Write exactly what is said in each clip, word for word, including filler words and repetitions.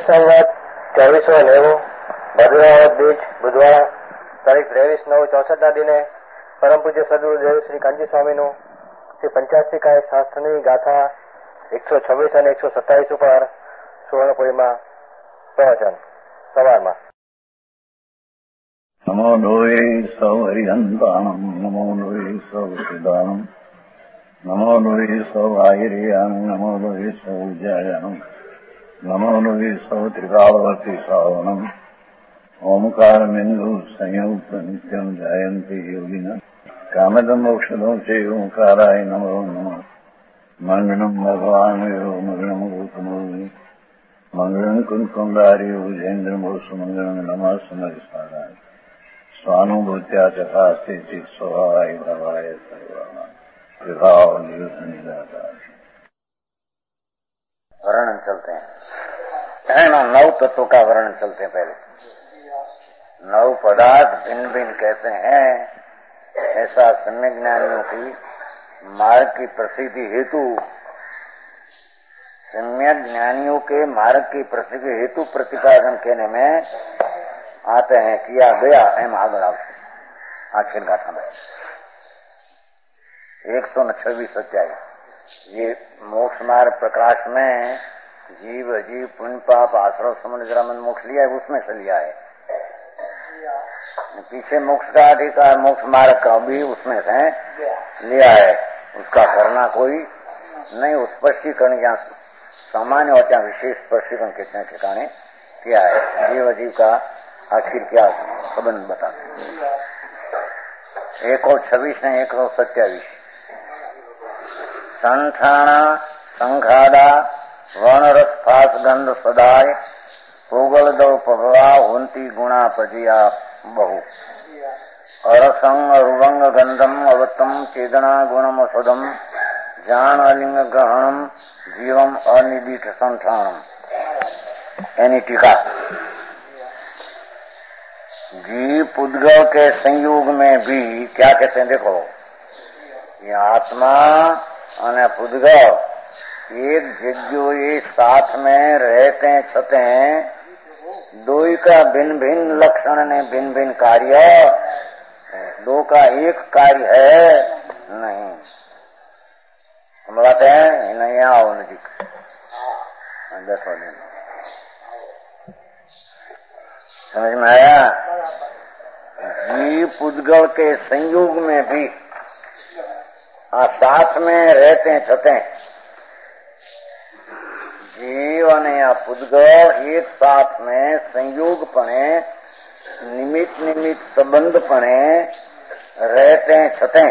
સંવત ચોવીસો નેવું ભદ્રાવત બીચ બુધવાર તારીખ ત્રેવીસ નવ ચોસઠ ના દિને પરમ પૂજ્ય સદગુરુ દેવ શ્રી કાંજી સ્વામીનું શ્રી પંચાશીકાય શાસ્ત્રની ગાથા એકસો છવ્વીસ અને એકસો સત્તાવીસ ઉપર સુવર્ણપુરીમાં પ્રવચન સવારમાં. નમો લોહે સૌ હરિહંતાણમ નમો લોહે સૌ સિદ્ધાણમ નમો લોહે સૌ આયર્યાણમ નમો લોહે સૌ ઉજ્જાયાણમ નમો લોહે સૌ ત્રિકાવર્તી શ્રાવણમ ઓમકાર બિંદુ સંયુક્ત નિત્યમ જયંતિ યોગિના કામદમ મોક્ષદો છે ઓંકારાય નમો નમઃ. મંગળમ ભગવાન મંગળમ ગૌતમો મંગળમ કુંકુંડારી ઉજેન્દ્રમો સુમંગળમ નમઃ સમરિસારાય स्वानुभूत्या चकास्ते स्वभावाय भवाय सर्वमा विभाव निदाता. वर्णन चलते हैं, नौ तत्वों का वर्णन चलते हैं. पहले नौ पदार्थ भिन्न भिन्न कहते हैं, ऐसा सम्यक ज्ञानियों की मार्ग की प्रसिद्धि हेतु सम्यक ज्ञानियों के मार्ग की प्रसिद्धि हेतु प्रतिपादन कहने में आते हैं. किया गया एम आगर आखिर गाथा में एक सौ छब्बीस सत्याई. ये मोक्ष मार्ग प्रकाश में जीव अजीव पुण्य पाप आश्रव समुद्र ग्रामन मोक्ष लिया है, उसमें से लिया है. पीछे मोक्ष का अधिकार मोक्ष मार्ग का भी उसमें से लिया है. उसका करना कोई नहीं. उस स्पष्टीकरण या सामान्य होता है, विशेष स्पष्टीकरण कितने ठिकाने किया है. जीव अजीव का आखिर क्या संबंध बताते हैं. एक और छब्बीस ने एक सौ सत्यावीस. संठाणा संघादा वर्णरस फास गंध सदाय पोगल दो पभवा होंती गुणा पजिया बहु अरसंग अरुवंग गंधम अवतम चेदना गुणम सदम जान अलिंग ग्रहणम जीवम अनिदिठ संठाणम. यानी टीका. जीव पुद्गल के संयोग में भी क्या कहते हैं, देखो ये आत्मा और पुद्गल एक जग्यो ये साथ में रहते छते हैं. दो का भिन्न भिन्न लक्षण ने भिन्न भिन्न कार्य, दो का एक कार्य है नहीं. हम बताते हैं नहीं. आओ नजीक दसवा दिन समझ में आया. जीव पुद्गल के संयोग में भी साथ में रहते छते जीव ने पुद्गल एक साथ में संयोग पणे निमित्त निमित्त संबंध पणे रहते छते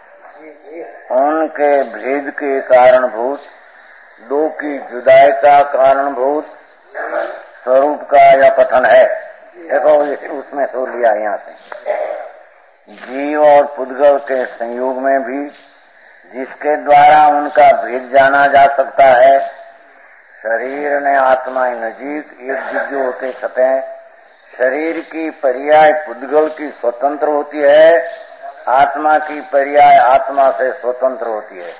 उनके भेद के कारणभूत दो की जुदाई का कारणभूत स्वरूप का यह कथन है. देखो उसमें तो लिया यहाँ से. जीव और पुद्गल के संयोग में भी जिसके द्वारा उनका भेद जाना जा सकता है. शरीर ने आत्मा नजीक एक जिज्ञ होते छते. शरीर की पर्याय पुद्गल की स्वतंत्र होती है, आत्मा की पर्याय आत्मा से स्वतंत्र होती है.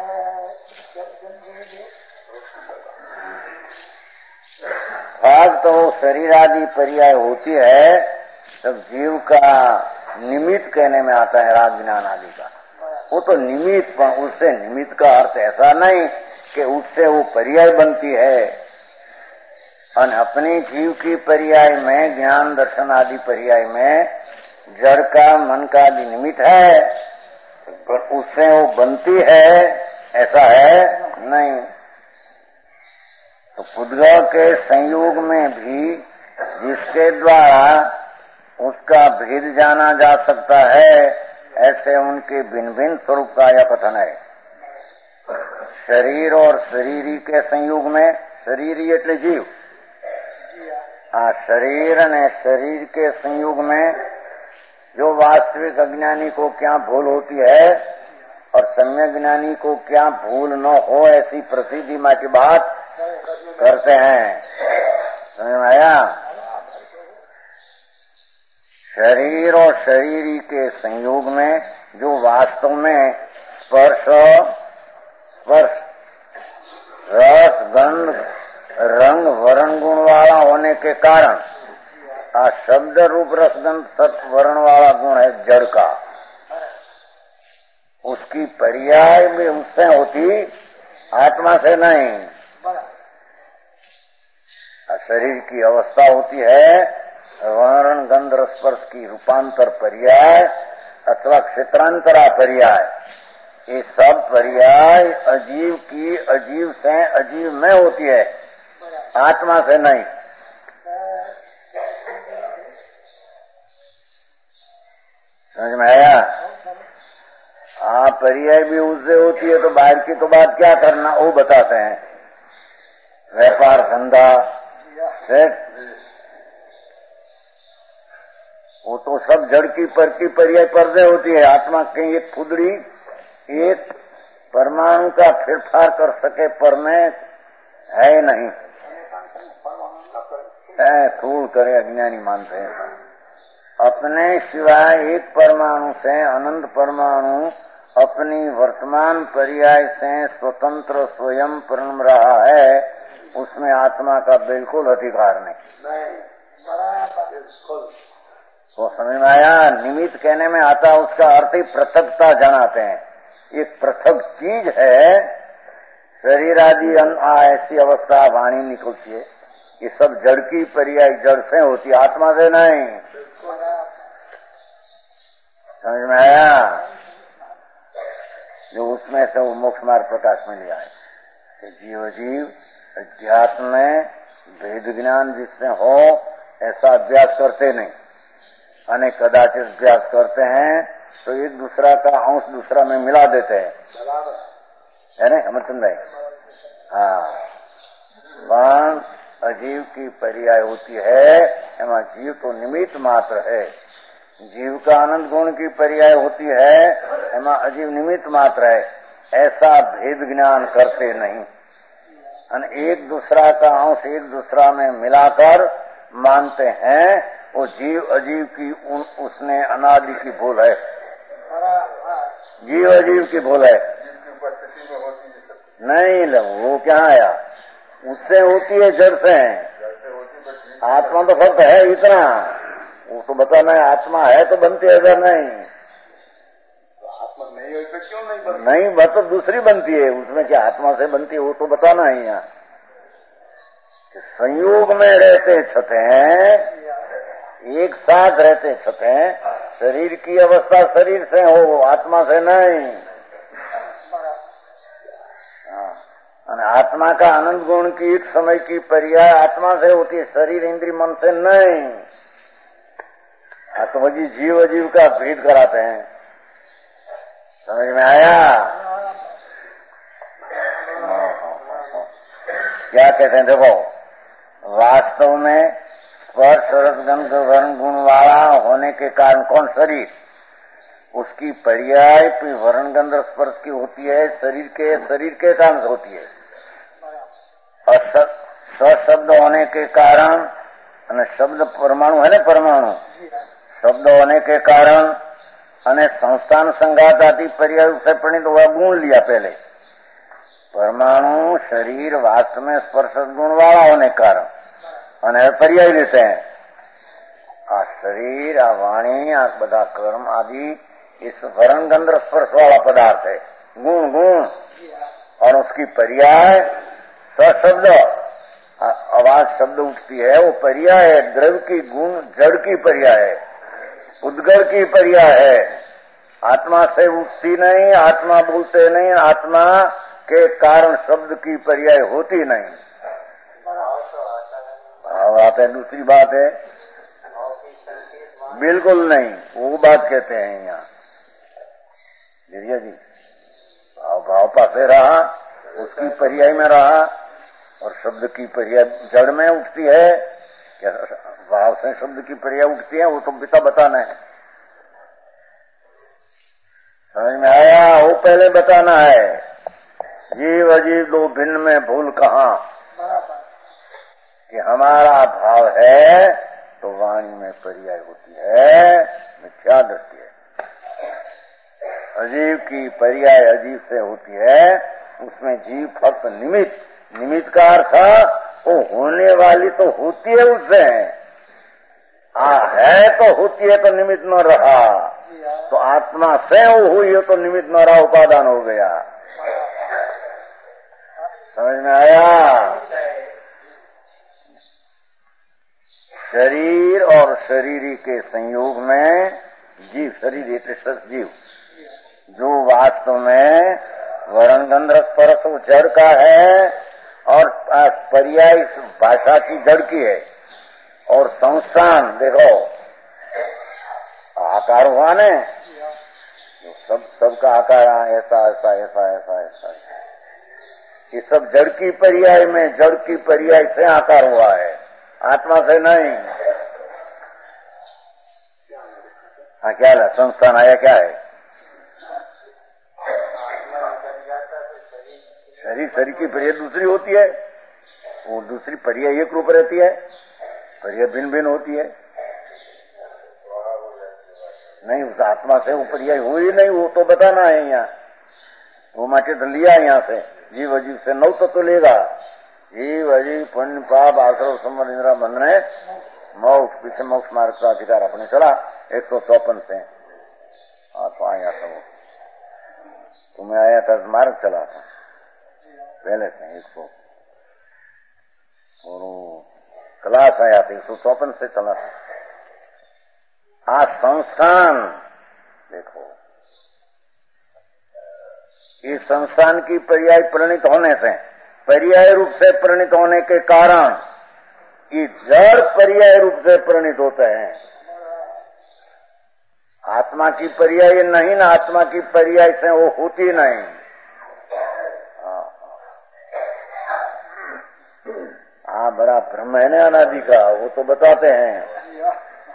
भाग तो शरीर आदि पर्याय होती है, तब जीव का निमित्त कहने में आता है राग ज्ञान आदि का. वो तो निमित्त, पर उससे निमित्त का अर्थ ऐसा नहीं कि उससे वो पर्याय बनती है. और अपनी जीव की पर्याय में ज्ञान दर्शन आदि पर्याय में जड़ का मन का आदि निमित्त है, पर उससे वो बनती है ऐसा है नहीं. तो पुद्गल के संयोग में भी जिसके द्वारा उसका भेद जाना जा सकता है, ऐसे उनके भिन्न भिन्न स्वरूप का यह कथन है. शरीर और शरीरी के संयोग में, शरीरी એટલે जीव, आ शरीर ने शरीर के संयोग में जो वास्तविक अज्ञानी को क्या भूल होती है और सम्यक ज्ञानी को क्या भूल न हो, ऐसी प्रसिद्धि माँ की बात करते हैं. समझ में आया. शरीर और शरीरी के संयोग में जो वास्तव में स्पर्श स्पर्श रस गंध रंग वर्ण गुण वाला होने के कारण आ शब्द रूप रसगंध सत वर्ण वाला गुण है जड़ का, उसकी पर्याय भी उससे होती, आत्मा से नहीं। शरीर की अवस्था होती है वर्ण गंध रसस्पर्श की रूपांतर पर्याय अथवा क्षेत्रांतरा पर्याय। ये सब पर्याय अजीव की अजीव से अजीव में होती है, आत्मा से नहीं। समझ में आया? हाँ, पर्याय भी उससे होती है तो बाहर की तो बात क्या करना, वो बताते हैं। व्यापार धंधा वो तो सब जड़ की पर की पर्याय पर्दे होती है। आत्मा की एक फुदड़ी एक परमाणु का फेरफार कर सके पर में है नहीं, थूल करे अज्ञानी मानते हैं। अपने सिवाय एक परमाणु से अनंत परमाणु अपनी वर्तमान पर्याय से स्वतंत्र स्वयं प्रणम रहा है, उसमें आत्मा का बिल्कुल अधिकार नहीं। तो समझ में आया? निमित्त कहने में आता उसका अर्थ ही पृथकता जनाते हैं। एक पृथक चीज है, शरीर आदि ऐसी अवस्था वाणी निकलती है, ये सब जड़ की पर्याय जड़ से होती, आत्मा से नहीं। समझ में आया? जो उसमें से वो मोक्ष मार्ग प्रकाश में लिया है। जीव जीव अध्यात्म में भेद ज्ञान जिसमें हो ऐसा अभ्यास करते नहीं, अनेक कदाचित अभ्यास करते हैं तो एक दूसरा का अंश दूसरा में मिला देते हैं, है ना अमरचंद भाई? हाँ, पण अजीव की पर्याय होती है, एवं जीव तो निमित्त मात्र है। जीव का आनंद गुण की पर्याय होती है, एवं अजीव निमित्त मात्र है। ऐसा भेद ज्ञान करते नहीं, एक दूसरा का अंश एक दूसरा में मिलाकर मानते हैं। वो जीव अजीव की उन, उसने अनादि की भूल है, जीव अजीव की भूल है। नहीं लो, वो क्या आया, उससे होती है जड़ से। आत्मा तो फक्त है इतना, वो तो बताना है आत्मा है तो बनती है, अगर नहीं आत्मा नहीं हो तो क्यों नहीं बनती? नहीं, वह तो दूसरी बनती है, उसमें क्या आत्मा से बनती है वो तो बताना है। यहाँ संयोग में रहते छते हैं, एक साथ रहते छते हैं, शरीर की अवस्था शरीर से हो, आत्मा से नहीं। आत्मा का आनंद गुण की एक समय की पर्याय आत्मा से होती है, शरीर इंद्रिय मन से नहीं। आत्मजी जीव अजीव का भेद कराते हैं। समझ में आया? क्या कहते हैं? देखो, वास्तव में स्पर्श रसगंध वर्ण गुण वाला होने के कारण कौन? शरीर। उसकी पर्याय वर्ण गंध स्पर्श की होती है, शरीर के शरीर के कारण होती है। और सशब्द होने के कारण, शब्द परमाणु है ना, परमाणु शब्द होने के कारण अने संस्थान संघात आदि पर्याय से परिणित हुआ गुण लिया पहले। परमाणु शरीर वास्तव में स्पर्श गुण वाला होने के कारण अने पर्याय लेते हैं। आ शरीर, आ वाणी, आ बधा कर्म आदि इस वर्ण गंध स्पर्श वाला पदार्थ है, गुण गुण, और उसकी पर्याय सशब्द आवाज शब्द उठती है, वो पर्याय है। द्रव्य की गुण जड़ की पर्याय है, उद्गल की पर्याय है। आत्मा से उठती नहीं, आत्मा बोलते नहीं, आत्मा के कारण शब्द की पर्याय होती नहीं। बात है, दूसरी बात है बिल्कुल नहीं, वो बात कहते हैं यहाँ गिरिया जी। भाव भाव पासे रहा, उसकी पर्याय में रहा, और शब्द की पर्याय जड़ में उठती है। क्या भाव से शब्द की पर्याय उठती है, वो तो पिता बताना है। समझ में आया? वो पहले बताना है। जीव अजीव दो भिन्न में भूल कहाँ, कि हमारा भाव है तो वाणी में पर्याय होती है, मिथ्या दृष्टि है। अजीव की पर्याय अजीव से होती है, उसमें जीव फक्त निमित्त, निमित्त का अर्थ वो होने वाली तो होती है उससे, आ है तो होती है तो निमित्त न रहा, तो आत्मा से वो हुई हो तो निमित्त न रहा, उपादान हो गया। समझ में आया? शरीर और शरीरी के संयोग में जीव, शरीर एक जीव, जो वास्तव में वर्ण गंध रस परस जड़ का है और पर्याय भाषा की जड़ की है। और संस्थान देखो आकार हुआ ने, सब सबका आकार ऐसा ऐसा ऐसा ऐसा ऐसा, ये सब जड़ की पर्याय में, जड़ की पर्याय से आकार हुआ है, आत्मा से नहीं। हाँ क्या है संस्थान आया, क्या है? शरीर, शरीर की पर्याय दूसरी होती है, वो दूसरी पर्याय एक रूप रहती है, पर्याय भिन्न भिन्न होती है। नहीं, उस आत्मा से वो पर्याय हो ही नहीं, वो तो बताना है यहाँ, वो माटे तो लिया यहाँ से, जीव अजीव से नौ तो लेगा। जीव अजीव पुण्य पाप आश्रव संवर इंद्रा बंधन है, मोक्ष पीछे मोक्ष मार्ग का अधिकार अपने चला एक सौ चौपन से। हाँ तो आया था वो, तुम्हें आया था मार्ग चला था पहले से एक सौ, और क्लास आया था एक सौ चौपन से चला था। आज संस्थान देखो, इस संस्थान की पर्याय परिणित होने से, पर्याय रूप से परिणित होने के कारण ये जड़ पर्याय रूप से परिणित होते हैं। आत्मा की पर्याय नहीं ना, आत्मा की पर्याय से वो होती नहीं। हाँ बड़ा भ्रम है ना अनादि का, वो तो बताते हैं।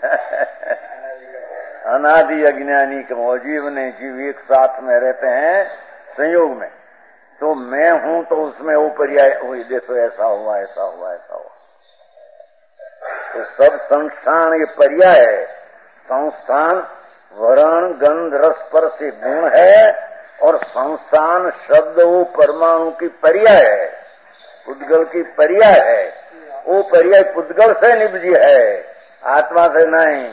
अनादि अज्ञानी के जीव ने जीव एक साथ में रहते हैं संयोग में, तो मैं हूं तो उसमें वो पर्याय हुई, देखो ऐसा हुआ ऐसा हुआ ऐसा हुआ। तो सब संस्थान ये पर्याय है। संस्थान वर्ण गंध रस स्पर्श से गुण है, और संस्थान शब्द वो परमाणु की पर्याय है, पुद्गल की पर्याय है। वो पर्याय पुद्गल से निपजी है, आत्मा से नहीं।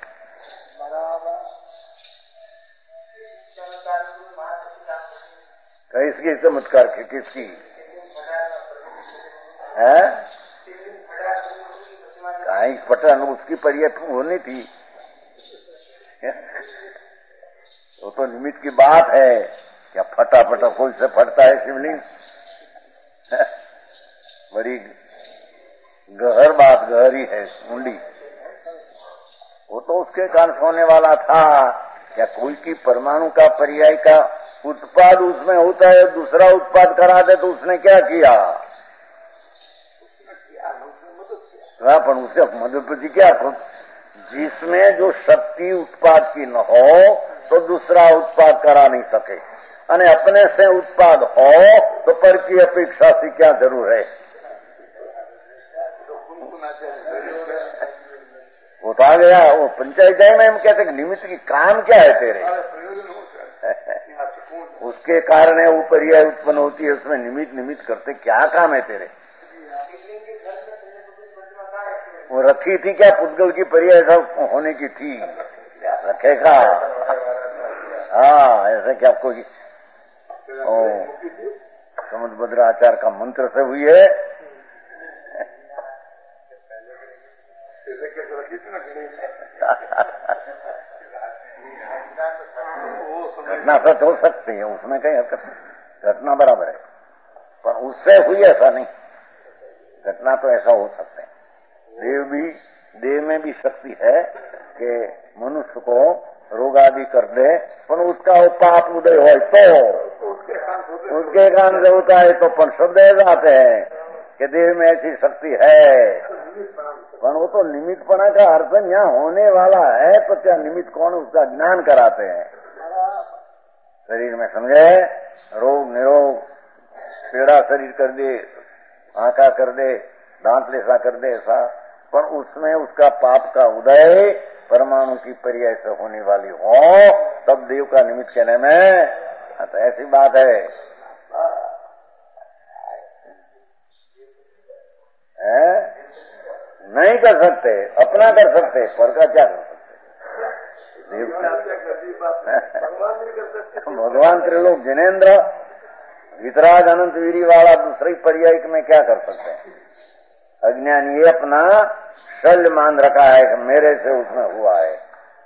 इसकी चमत्कार की किसकी है? कहीं पटन उसकी पर्याय होनी थी, वो तो निमित्त की बात है। क्या फटा फटा कोई से फटता है शिवलिंग? बड़ी गहर बात, गहरी है मुंडी। वो तो उसके कारण होने वाला था। क्या कोई की परमाणु का पर्याय का उत्पाद उसमें होता है, दूसरा उत्पाद करा दे तो उसने क्या किया? पर उसके मदद क्या, जिसमें जो शक्ति उत्पाद की न हो तो दूसरा उत्पाद करा नहीं सके, અને अपने से उत्पाद हो तो पर की अपेक्षा से क्या जरूर है? वो तो आ गया। वो पंचायत जाए में हम कहते निमित्त की काम क्या है तेरे? उसके कारण है वो पर्याय उत्पन्न होती है, उसमें निमित्त निमित्त करते क्या काम है तेरे? वो रखी थी क्या पुद्गल की पर्याय सब होने की थी, रखेगा? हाँ ऐसे क्या कोई समुद्र आचार का मंत्र से हुई है। घटना सच हो सकती है, उसमें कहीं हरकत, घटना बराबर है, पर उससे हुई ऐसा नहीं। घटना तो ऐसा हो सकता है। देव भी, देव में भी शक्ति है कि मनुष्य को रोग आदि कर दे, पर उसका वो पाप उदय हो तो उसके कारण से होता है। तो पर शब्द ऐसा आते हैं कि देव में ऐसी शक्ति है, पर वो तो निमित्तपना का अर्थ यहाँ होने वाला है, तो क्या निमित्त कौन उसका ज्ञान कराते हैं शरीर में, समझे? रोग निरोग, पीड़ा शरीर कर दे, आंखा कर दे, दांत लेसा कर दे ऐसा, पर उसमें उसका पाप का उदय परमाणु की पर्याय से होने वाली हो तब देव का निमित्त कहने में, तो ऐसी बात है। नहीं कर सकते, अपना कर सकते, पर का क्या कर सकते? भगवान त्रिलोक जिनेन्द्र वितराग अनंत वीरी वाला दूसरी पर्याय में क्या कर सकते हैं? अज्ञान ये अपना शल्य मान रखा है कि मेरे से उसमें हुआ है,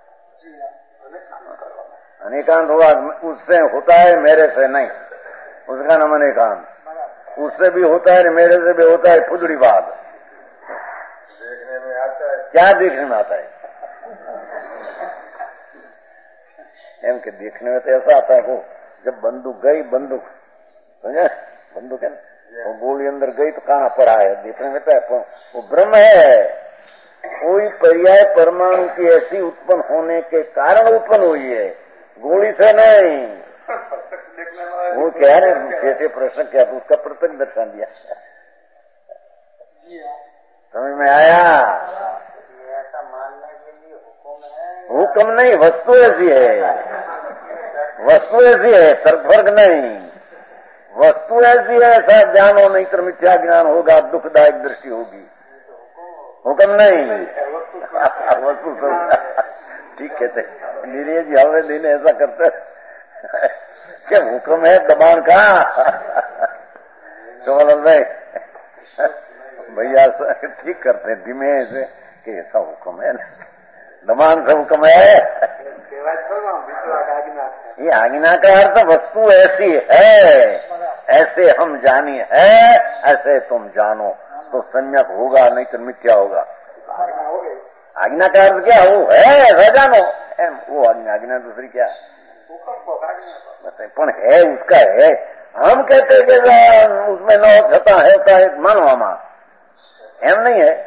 अनेकांत हुआ, उससे होता है मेरे से नहीं, उसका नाम अनेकांत। उससे भी होता है मेरे से भी होता है, फुदड़ी बात। देखने में आता है, क्या देखने में आता है? एम के देखने में तो ऐसा आता है, वो जब बंदूक गई, बंदूक समझे, बंदूक है वो गोली अंदर गई तो कहाँ पड़ा है, देखने में तो वो ब्रह्म है। कोई पर्याय परमाणु की ऐसी उत्पन्न होने के कारण उत्पन्न हुई है, गोली से नहीं। वो क्या है, जैसे प्रश्न क्या था उसका प्रत्यक्ष दर्शन दिया, समझ में आया? ऐसा मानने के लिए हुक्म है, हुक्म नहीं, वस्तु ऐसी है, वस्तु ऐसी है, सर्ववर्ग नहीं, वस्तु ऐसी है। ऐसा जानो नहीं तो मिथ्या ज्ञान होगा, दुखदायक दृष्टि होगी, हुक्म नहीं। वस्तु ठीक कहते नीरज जी, हमें दिन ऐसा करते क्या हुक्म है दबान का? तो भाई भैया ठीक करते हैं धीमे से कि ऐसा हुक्म है, दबान से हुक्म है। ये आज्ञा का अर्थ वस्तु ऐसी है, ऐसे हम जानी है, ऐसे तुम जानो तो सम्यक होगा, नहीं तो मिथ्या होगा। आज्ञा का अर्थ क्या? वो है ऐसा जानो, वो आज्ञा। आज्ञा दूसरी क्या बताए, पण है उसका है। हम कहते कि उसमें नौ छता है, होता है, मानो हमा एम नहीं है,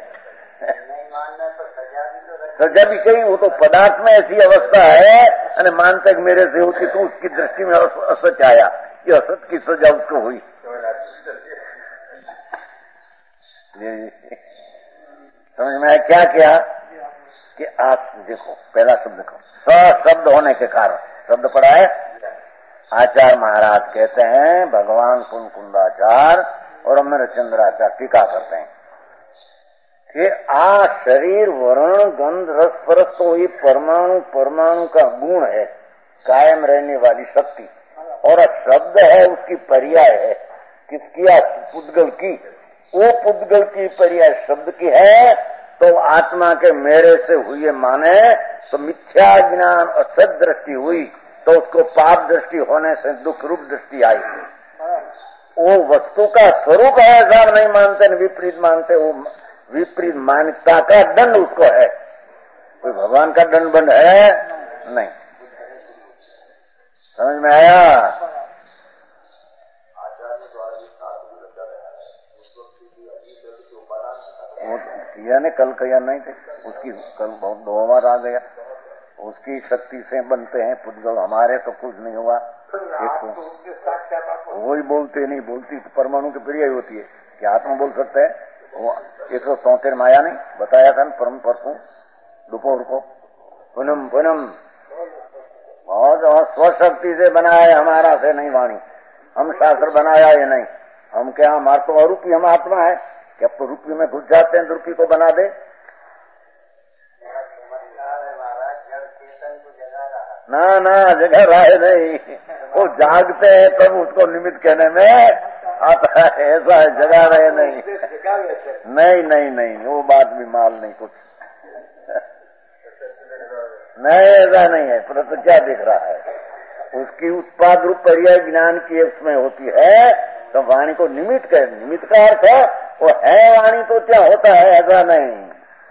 सजा भी कही। वो तो पदार्थ में ऐसी अवस्था है, अरे मानते कि मेरे से होती तो उसकी दृष्टि में असत आया, ये असत की सजा उसको हुई। समझ में आया क्या क्या? कि आप देखो पहला शब्द देखो, स शब्द होने के कारण शब्द पड़ा है। आचार्य महाराज कहते हैं, भगवान कुंकुंदाचार्य और अमरचंद्राचार्य टीका करते हैं कि आ शरीर वर्ण गंध रस परस तो ये परमाणु परमाणु का गुण है, कायम रहने वाली शक्ति, और शब्द है उसकी पर्याय है। किसकी? पुद्गल की। वो पुद्गल की पर्याय शब्द की है, तो आत्मा के मेरे से हुए माने तो मिथ्या ज्ञान असत दृष्टि हुई, तो उसको पाप दृष्टि होने से दुख रूप दृष्टि आई। वो वस्तु का स्वरूप है, ऐसा नहीं मानते, विपरीत मानते। वो विपरीत मान्यता का दंड उसको है, कोई भगवान का दंड बंद है नहीं। समझ में आया? किया ने कल किया नहीं थे, उसकी कल बहुत दो बार आ गया, उसकी शक्ति से बनते हैं पुद्गल, हमारे तो कुछ नहीं हुआ। वही बोलते नहीं, बोलती तो परमाणु की पर्याय होती है कि आत्मा बोल सकते हैं। वो एक सौ तौतेर माया नहीं बताया था परम परसों दोपहर को, पुनम पुनम बहुत स्वशक्ति से बनाया है, हमारा से नहीं वाणी, हम शास्त्र बनाया ये नहीं। हम क्या, हमारे तो अरूपी हम आत्मा है कि अब तो रूपी में घुस जाते हैं, रूपी को बना दे। ना ना जगह रहा है नहीं, वो जागते हैं तब उसको निमित्त कहने में आता है, ऐसा है जगह रहे नहीं। नहीं नहीं नहीं, वो बात भी माल नहीं कुछ नहीं, ऐसा नहीं है। परंतु क्या दिख रहा है, उसकी उत्पाद रूप पर्याय ज्ञान की उसमें होती है, तो वाणी को निमित्त कहे। निमित्त का अर्थ है वो है वाणी, तो क्या होता है, ऐसा नहीं।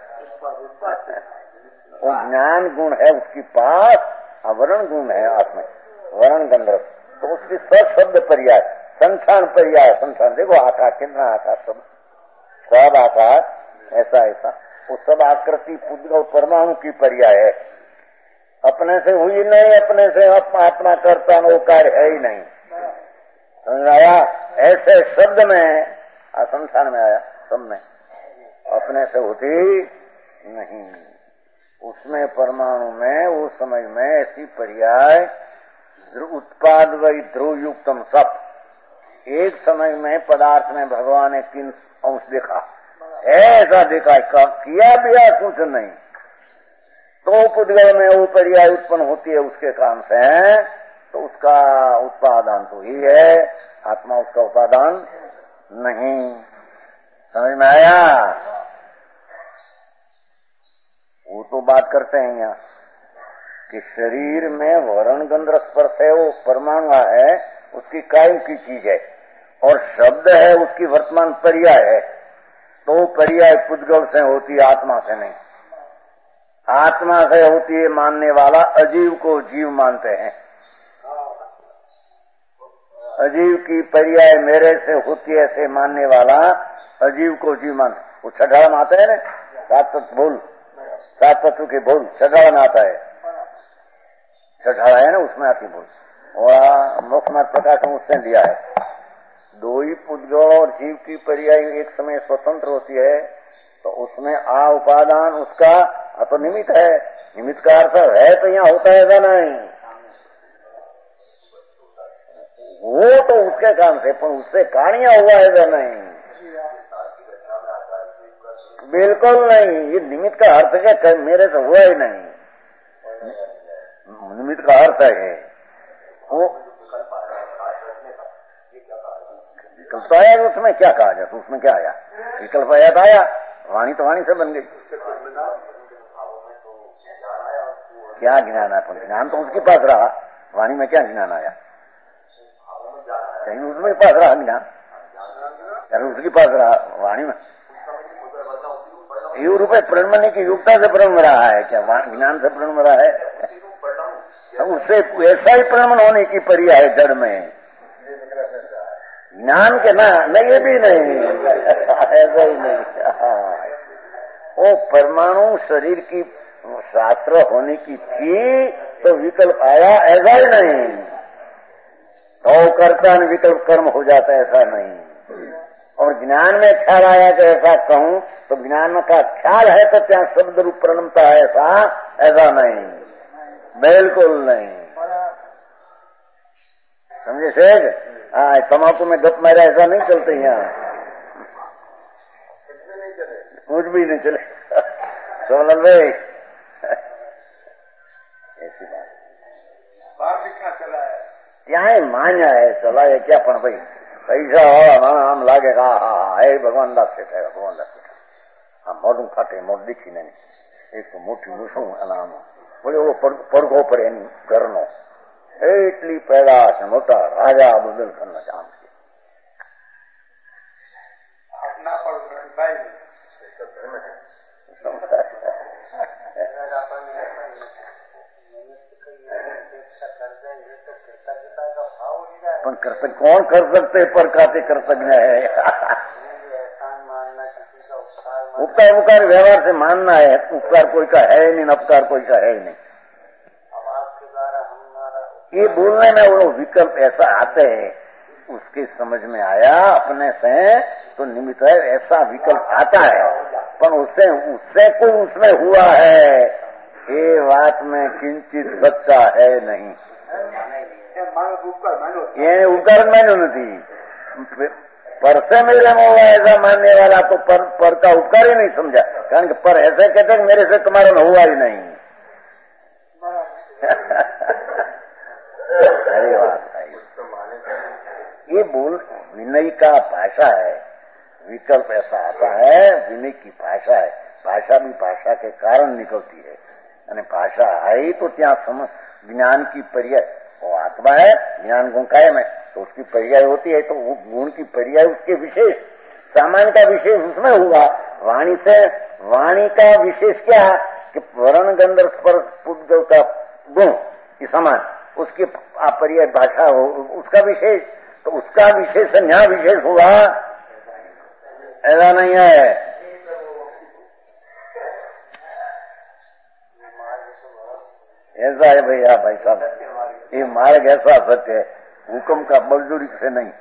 वो ज्ञान गुण है उसके पास, वर्ण गुण है आत्मा, वर्ण गंधर्व, तो उसकी सशब्द पर्याय, संसार पर्याय, संसार देखो आकाश, कितना आकाश, सब सब आकाश, ऐसा ऐसा, वो सब आकृति पुद्गल परमाणु की पर्याय है। अपने से हुई नहीं, अपने से आत्मा करता वो कार्य है ही नहीं। समझ आया? ऐसे शब्द में संसार में आया, सब में अपने से होती नहीं। उसमें परमाणु में उस समय में ऐसी पर्याय उत्पाद वही ध्रुव युक्तम सब। एक समय में पदार्थ में भगवान ने तीन अंश देखा, ऐसा देखा किया भी है कुछ नहीं, तो पुद्गल में वो पर्याय उत्पन्न होती है उसके कारण से, तो उसका उत्पादन तो ही है, आत्मा उसका उपादान नहीं। समझ में आया? वो तो बात करते हैं यहाँ कि शरीर में वर्ण गंध स्पर्श है, वो परमाणु है, उसकी कायम की चीज है, और शब्द है उसकी वर्तमान पर्याय है, तो पर्याय पुद्गल से होती है, आत्मा से नहीं। आत्मा से होती है मानने वाला अजीव को जीव मानते हैं, अजीव की पर्याय मेरे से होती है ऐसे मानने वाला अजीव को जीव मान। वो छठाड़ा में आता है ना, सात तत्व बोल, सात तत्व के बोल छठाड़ा में आता है, छठाड़ा है ना, उसमें आती बोल, और मुख्यमत प्रकाश में उसने दिया है। दो ही पुद्गल और जीव की पर्याय एक समय स्वतंत्र होती है, तो उसमें आ उपादान उसका तो निमित्त है, निमित्त का अर्थ है तो यहाँ होता है नहीं, वो तो उसके काम से, पर उससे कहानियां हुआ है नहीं, बिल्कुल नहीं। ये निमित्त का अर्थ क्या, मेरे से हुआ ही नहीं, निमित्त का अर्थ है वो विकल्प आया, उसमें क्या कहा जाए, तो उसमें क्या आया, विकल्प आया तो आया, वाणी तो वाणी से बन गई, क्या ज्ञान है, ज्ञान तो उसके पास रहा, वाणी में क्या ज्ञान आया, कहीं उसमें पास रहा ज्ञान, यार उसके पास रहा वाणी में, ये रूपये प्रणमने की युक्ता से प्रणम रहा है क्या, ज्ञान से प्रणम रहा है, उससे ऐसा ही प्रणमन होने की पर्याय है जड़ में, ज्ञान के ना नहीं, ये भी नहीं ऐसा ही नहीं। वो परमाणु शरीर की शास्त्र होने की थी तो विकल्प आया, ऐसा ही नहीं, तो कर्ता विकल्प कर्म हो जाता है, ऐसा नहीं। और ज्ञान में ख्याल आया कि ऐसा कहूं, तो ज्ञान का ख्याल है तो क्या शब्द रूप प्रणमता है, ऐसा ऐसा नहीं, बिल्कुल नहीं। समझे शेख? हाँ, तमाकू में गप मारा ऐसा नहीं चलते यहाँ, कुछ भी नहीं चले सोलन भाई, ऐसी बात चला है, क्या है मान्या है, चला है क्या, पण भाई पैसा वाला आम लागेगा, हाँ हे भगवान दास से है, भगवान दास से हाँ, मोटू खाटे मोट दिखी नहीं, एक तो मोटी मूसू अनाम बोले वो પડઘો પડે એની ઘરનો, એટલી પેદાશ મોટા રાજા બુંદેલખંડના જામ છે, પણ कृतज्ञ कौन कर सकते, पर खाते कृतज्ञ है, उपकार उपकार व्यवहार से मानना है, उपकार कोई का है नहीं, अपकार कोई का है नहीं। ये बोलने में वो विकल्प ऐसा आते हैं, उसके समझ में आया अपने से तो निमित्त है, ऐसा विकल्प आता है, पर उससे उससे को उसमें हुआ है, ये बात में किंचित सच्चा है नहीं, ये उपकार मान्यो नहीं, पर से मेरे में हुआ ऐसा मानने वाला तो पर, पर का उपकार ही नहीं समझा, कारण कि पर ऐसे कहते हैं मेरे से तुम्हारा में हुआ ही नहीं। अरे बात है, ये बोल विनय का भाषा है, विकल्प ऐसा आता है, विनय की भाषा है, भाषा भी भाषा के कारण निकलती है, यानी भाषा है तो त्या समझ ज्ञान की पर्याय, वो आत्मा है, ज्ञान गुण कायम है, तो उसकी पर्याय होती है, तो वो गुण की पर्याय उसके विशेष, सामान्य का विशेष उसमें हुआ, वाणी से वाणी का विशेष क्या है कि वर्ण गंधर्व स्पर्श पुद्गल का गुण की समान, उसकी पर्याय भाषा हो, उसका विशेष, तो उसका विशेष यहाँ विशेष हुआ, ऐसा नहीं है। ऐसा है भैया भाई साहब, ये मार्ग ऐसा सत्य है, हुक्म का मजदूरी से नहीं,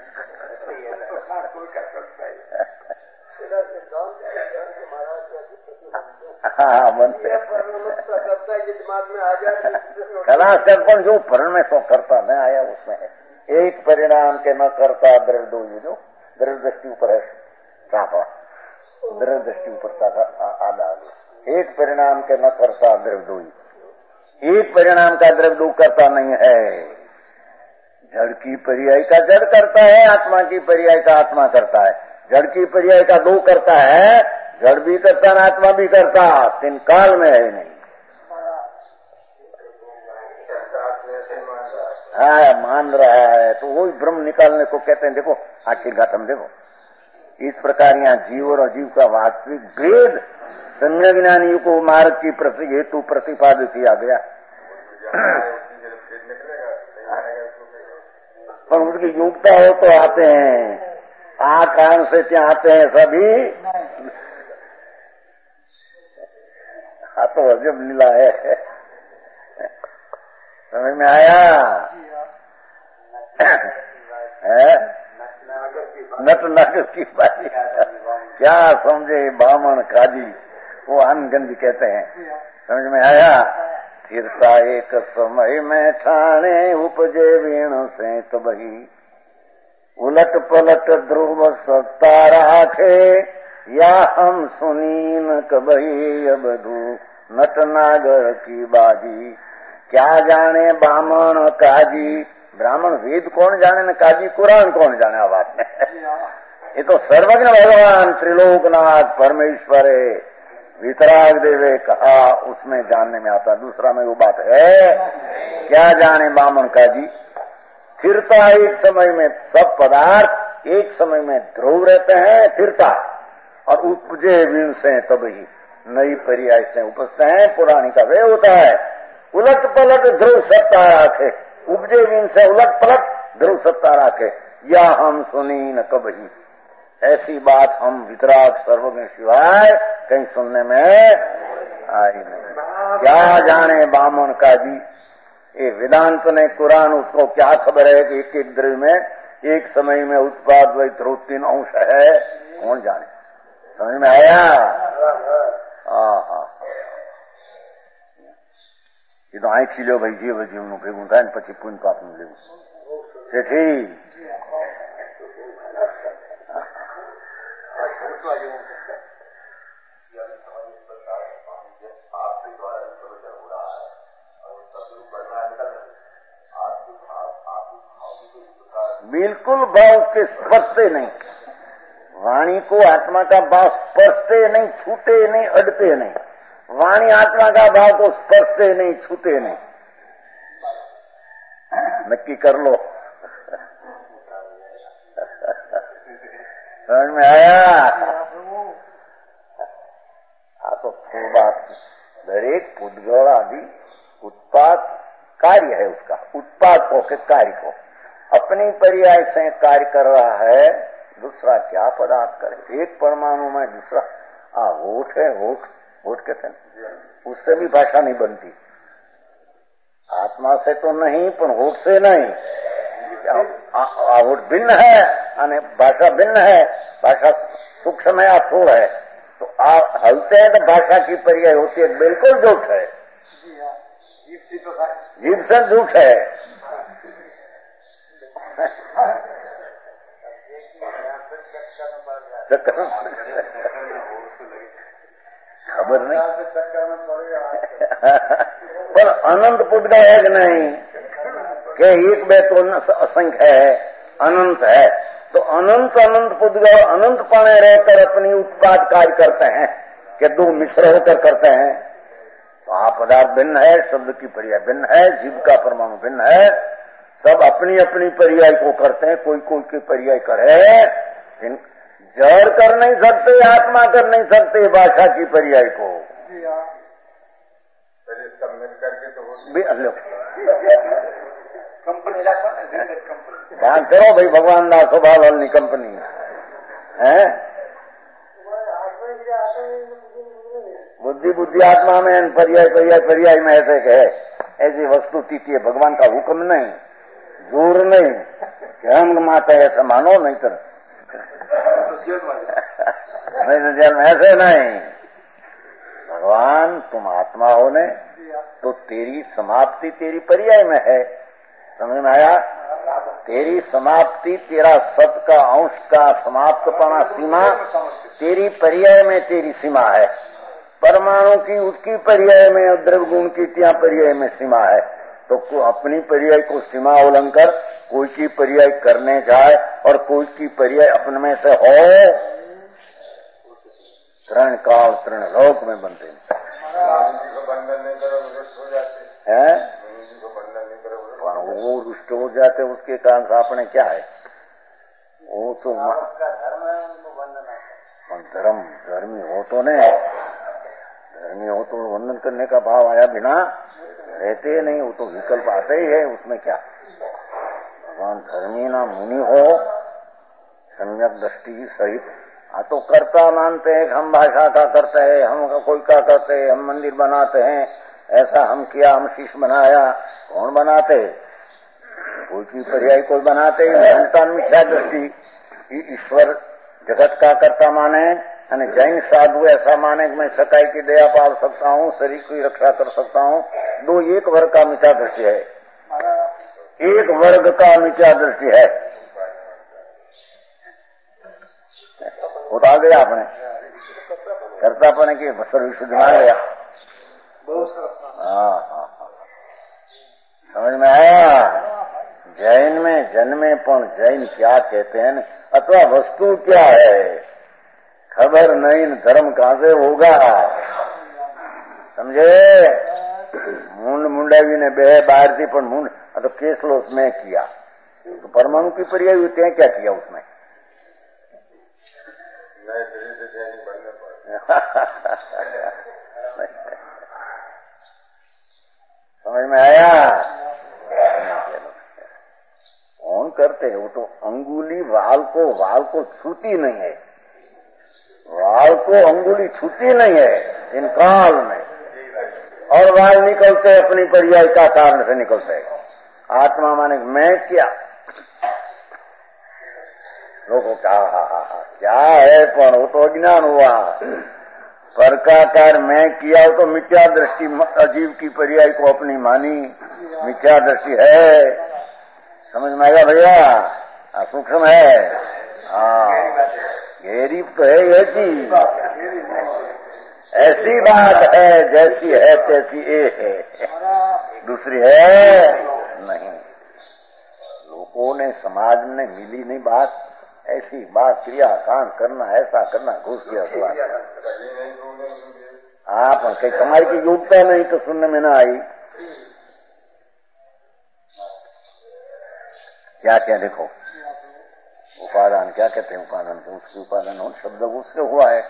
हाँ बनते कला सरपंच जो परण में सो करता न आया, उसमें एक परिणाम के न करता दृढ़ दो, ये जो दृढ़ दृष्टि ऊपर है साफा, द्रव्य दृष्टि ऊपर आधा आगे। एक परिणाम के न करता द्रव्य दो, एक परिणाम का द्रव्य दो करता नहीं है। जड़ की पर्याय का जड़ करता है, आत्मा की पर्याय का आत्मा करता है। जड़ की पर्याय का दो करता है, जड़ भी करता है आत्मा भी करता, तीन काल में है नहीं। हाँ, मान रहा है तो वही ब्रह्म निकालने को कहते हैं। देखो आखिर घाटम देखो, इस प्रकार यहाँ जीव और अजीव का वास्तविक भेद सम्यक ज्ञानियों को मार्ग की प्रति हेतु प्रतिपादित किया गया। पर उसकी योग्यता हो तो आते हैं, आ कारण से क्या आते हैं सभी। हाँ तो अजब लीला है, समझ में आया है? नट नागर की बात क्या समझे बामण काजी, वो अनगंज कहते हैं। समझ में आया? फिरता एक समय में ठाणे उपजे वीण से तबही, उलट पलट ध्रुव सत्ता राखे, या हम सुनीन कबही अबधू नट नागर की बाजी। क्या जाने बामण काजी, ब्राह्मण वेद कौन जाने न काजी कुरान कौन जाने। बात में ये तो सर्वज्ञ भगवान त्रिलोकनाथ परमेश्वर है, वितराग देवे कहा उसमें जानने में आता, दूसरा में वो बात है। क्या जाने बामण काजी, फिरता एक समय में सब पदार्थ एक समय में ध्रुव रहते हैं फिरता, और उपजे वीण से तब ही नई पर्याय से उपजते हैं। पुरानी का वे होता है उलट पलट ध्रुव सत्ता राखे, उपजे वीण से उलट पलट ध्रुव सत्ता राखे, या हम सुनी न कबही। ऐसी बात हम वितराग सर्वज्ञ शिवाय कहीं सुनने में आई नहीं। क्या जाने बामन का जी, ये वेदांत ने कुरान उसको क्या खबर है कि एक एक द्रव्य में एक समय में उत्पाद वही ध्रुव तीन अंश है, कौन जाने। समझ में आया? हाँ, ये तो आई खिलो भाई जीव जीवन भेगू था पी पुण्य पाप में लेવું ठीक। बिल्कुल भाव के स्पर्शते नहीं, वाणी को आत्मा का भाव स्पर्शते नहीं, छूटे नहीं, अडते नहीं। वाणी आत्मा का भाव को स्पर्शते नहीं, छूटे नहीं। नक्की कर लो। समझ में आया? आ तो बात दरेक पुद्गल आदि उत्पाद कार्य है, उसका उत्पाद को के कार्य को अपनी पर्याय से कार्य कर रहा है। दूसरा क्या पदार्थ करे? एक परमाणु में दूसरा आ होठ है, होठ होठ कहते हैं, उससे भी भाषा नहीं बनती। आत्मा से तो नहीं, पर होठ से नहीं। होठ भिन्न है और भाषा भिन्न है, भाषा सूक्ष्म है, स्थूल है। तो आप हलते हैं तो भाषा की पर्याय होती है, बिल्कुल झूठ है। जीव से झूठ है। खबर नहीं पर अनंत पुद्गल है कि नहीं, कि एक बे तो असंख्य है, अनंत है। तो अनंत अनंत पुद्गल अनंत पाने रहकर अपनी उत्पाद कार्य करते हैं कि दो मिश्र होकर करते हैं। तो आप पदार्थ भिन्न है, शब्द की पर्याय भिन्न है, जीव का परमाणु भिन्न है, सब अपनी अपनी पर्याय को करते हैं। कोई कोई की पर्याय करे, जड़ कर नहीं सकते, आत्मा कर नहीं सकते भाषा की पर्याय को। बात करो भाई, भगवान दास स्वभाव वाली कंपनी है। बुद्धि बुद्धि आत्मा में पर्याय पर्याय पर्याय में ऐसे कहे, ऐसी वस्तु तीती है। भगवान का हुक्म नहीं, जोर नहीं कि हम माता ऐसा मानो, नहीं तो नहीं तो जेल में ऐसे नहीं। भगवान तुम आत्मा हो ने तो तेरी समाप्ति तेरी पर्याय में है। समझ में आया? तेरी समाप्ति, तेरा सत का अंश का समाप्तपना सीमा तेरी पर्याय में तेरी सीमा है। परमाणु की उसकी पर्याय में और द्रव्य गुण की त्या पर्याय में सीमा है। तो को अपनी पर्याय को सीमा उल्लंघन कर कोई की पर्याय करने जाए और कोई की पर्याय अपने में से हो, तृण काल तृण लोक में बनते हैं। वो रुष्ट हो जाते उसके कारण से अपने क्या है, वो तो धर्म धर्मी हो तो नहीं, धर्मी हो तो वंदन करने का भाव आया बिना रहते नहीं, वो तो विकल्प आते ही है, उसमें क्या। भगवान धर्मी ना मुनि हो सम्यक दृष्टि सहित, हाँ तो कर्ता मानते हैं, हम भाषा का करते हैं, हम कोई का करते हैं, हम मंदिर बनाते हैं, ऐसा हम किया, हम शीश बनाया, कौन बनाते, कोई की पर्याय कोई बनाते ही जनता मिथ्या दृष्टि ईश्वर जगत का कर्ता माने, અને जैन साधु ऐसा माने कि मैं सकाई की दया पाल सकता हूँ, शरीर की रक्षा कर सकता हूँ। दो एक वर्ग का मिथ्या दृष्टि है, एक वर्ग का मिथ्या दृष्टि है। वो तो आ गया आपने करता पने की सर्विस दिमाग गया। हाँ हाँ समझ में आया। जैन में जन्मे पण जैन क्या कहते हैं अथवा वस्तु क्या है खबर नहीं, धर्म कहाँ से होगा, समझे। मुंड मुंडावी ने बे बाहर थी पर मुंड तो केस लो उसमें किया, तो परमाणु की पर्याय होते हैं, क्या किया उसमें। समझ में आया। कौन करते हैं, वो तो अंगुली वाल को वाल को छूती नहीं है, वाल को अंगुली छूती नहीं है इन काल में, और वाल निकलते अपनी पर्याय का कारण से निकलते हैं। आत्मा माने मैं क्या, लोगों का हा हा हा क्या है, पर वो तो अज्ञान हुआ। पर का कार मैं किया हो तो मिथ्या दृष्टि, अजीब की पर्याय को अपनी मानी, मिथ्या दृष्टि है। समझ में आएगा भैया, सूक्ष्म है। हाँ गहरी तो है ये चीज, ऐसी बात है जैसी है तैसी ये है, दूसरी है नहीं। लोगों ने समाज ने मिली नहीं बात, ऐसी बात क्रिया कांड करना, ऐसा करना, घुस गया आप कहीं कमाई की योग्यता नहीं तो सुनने में ना आई। क्या क्या देखो उपादान क्या कहते हैं, उपादान से उसकी उपादान हो, शब्द उससे हुआ है।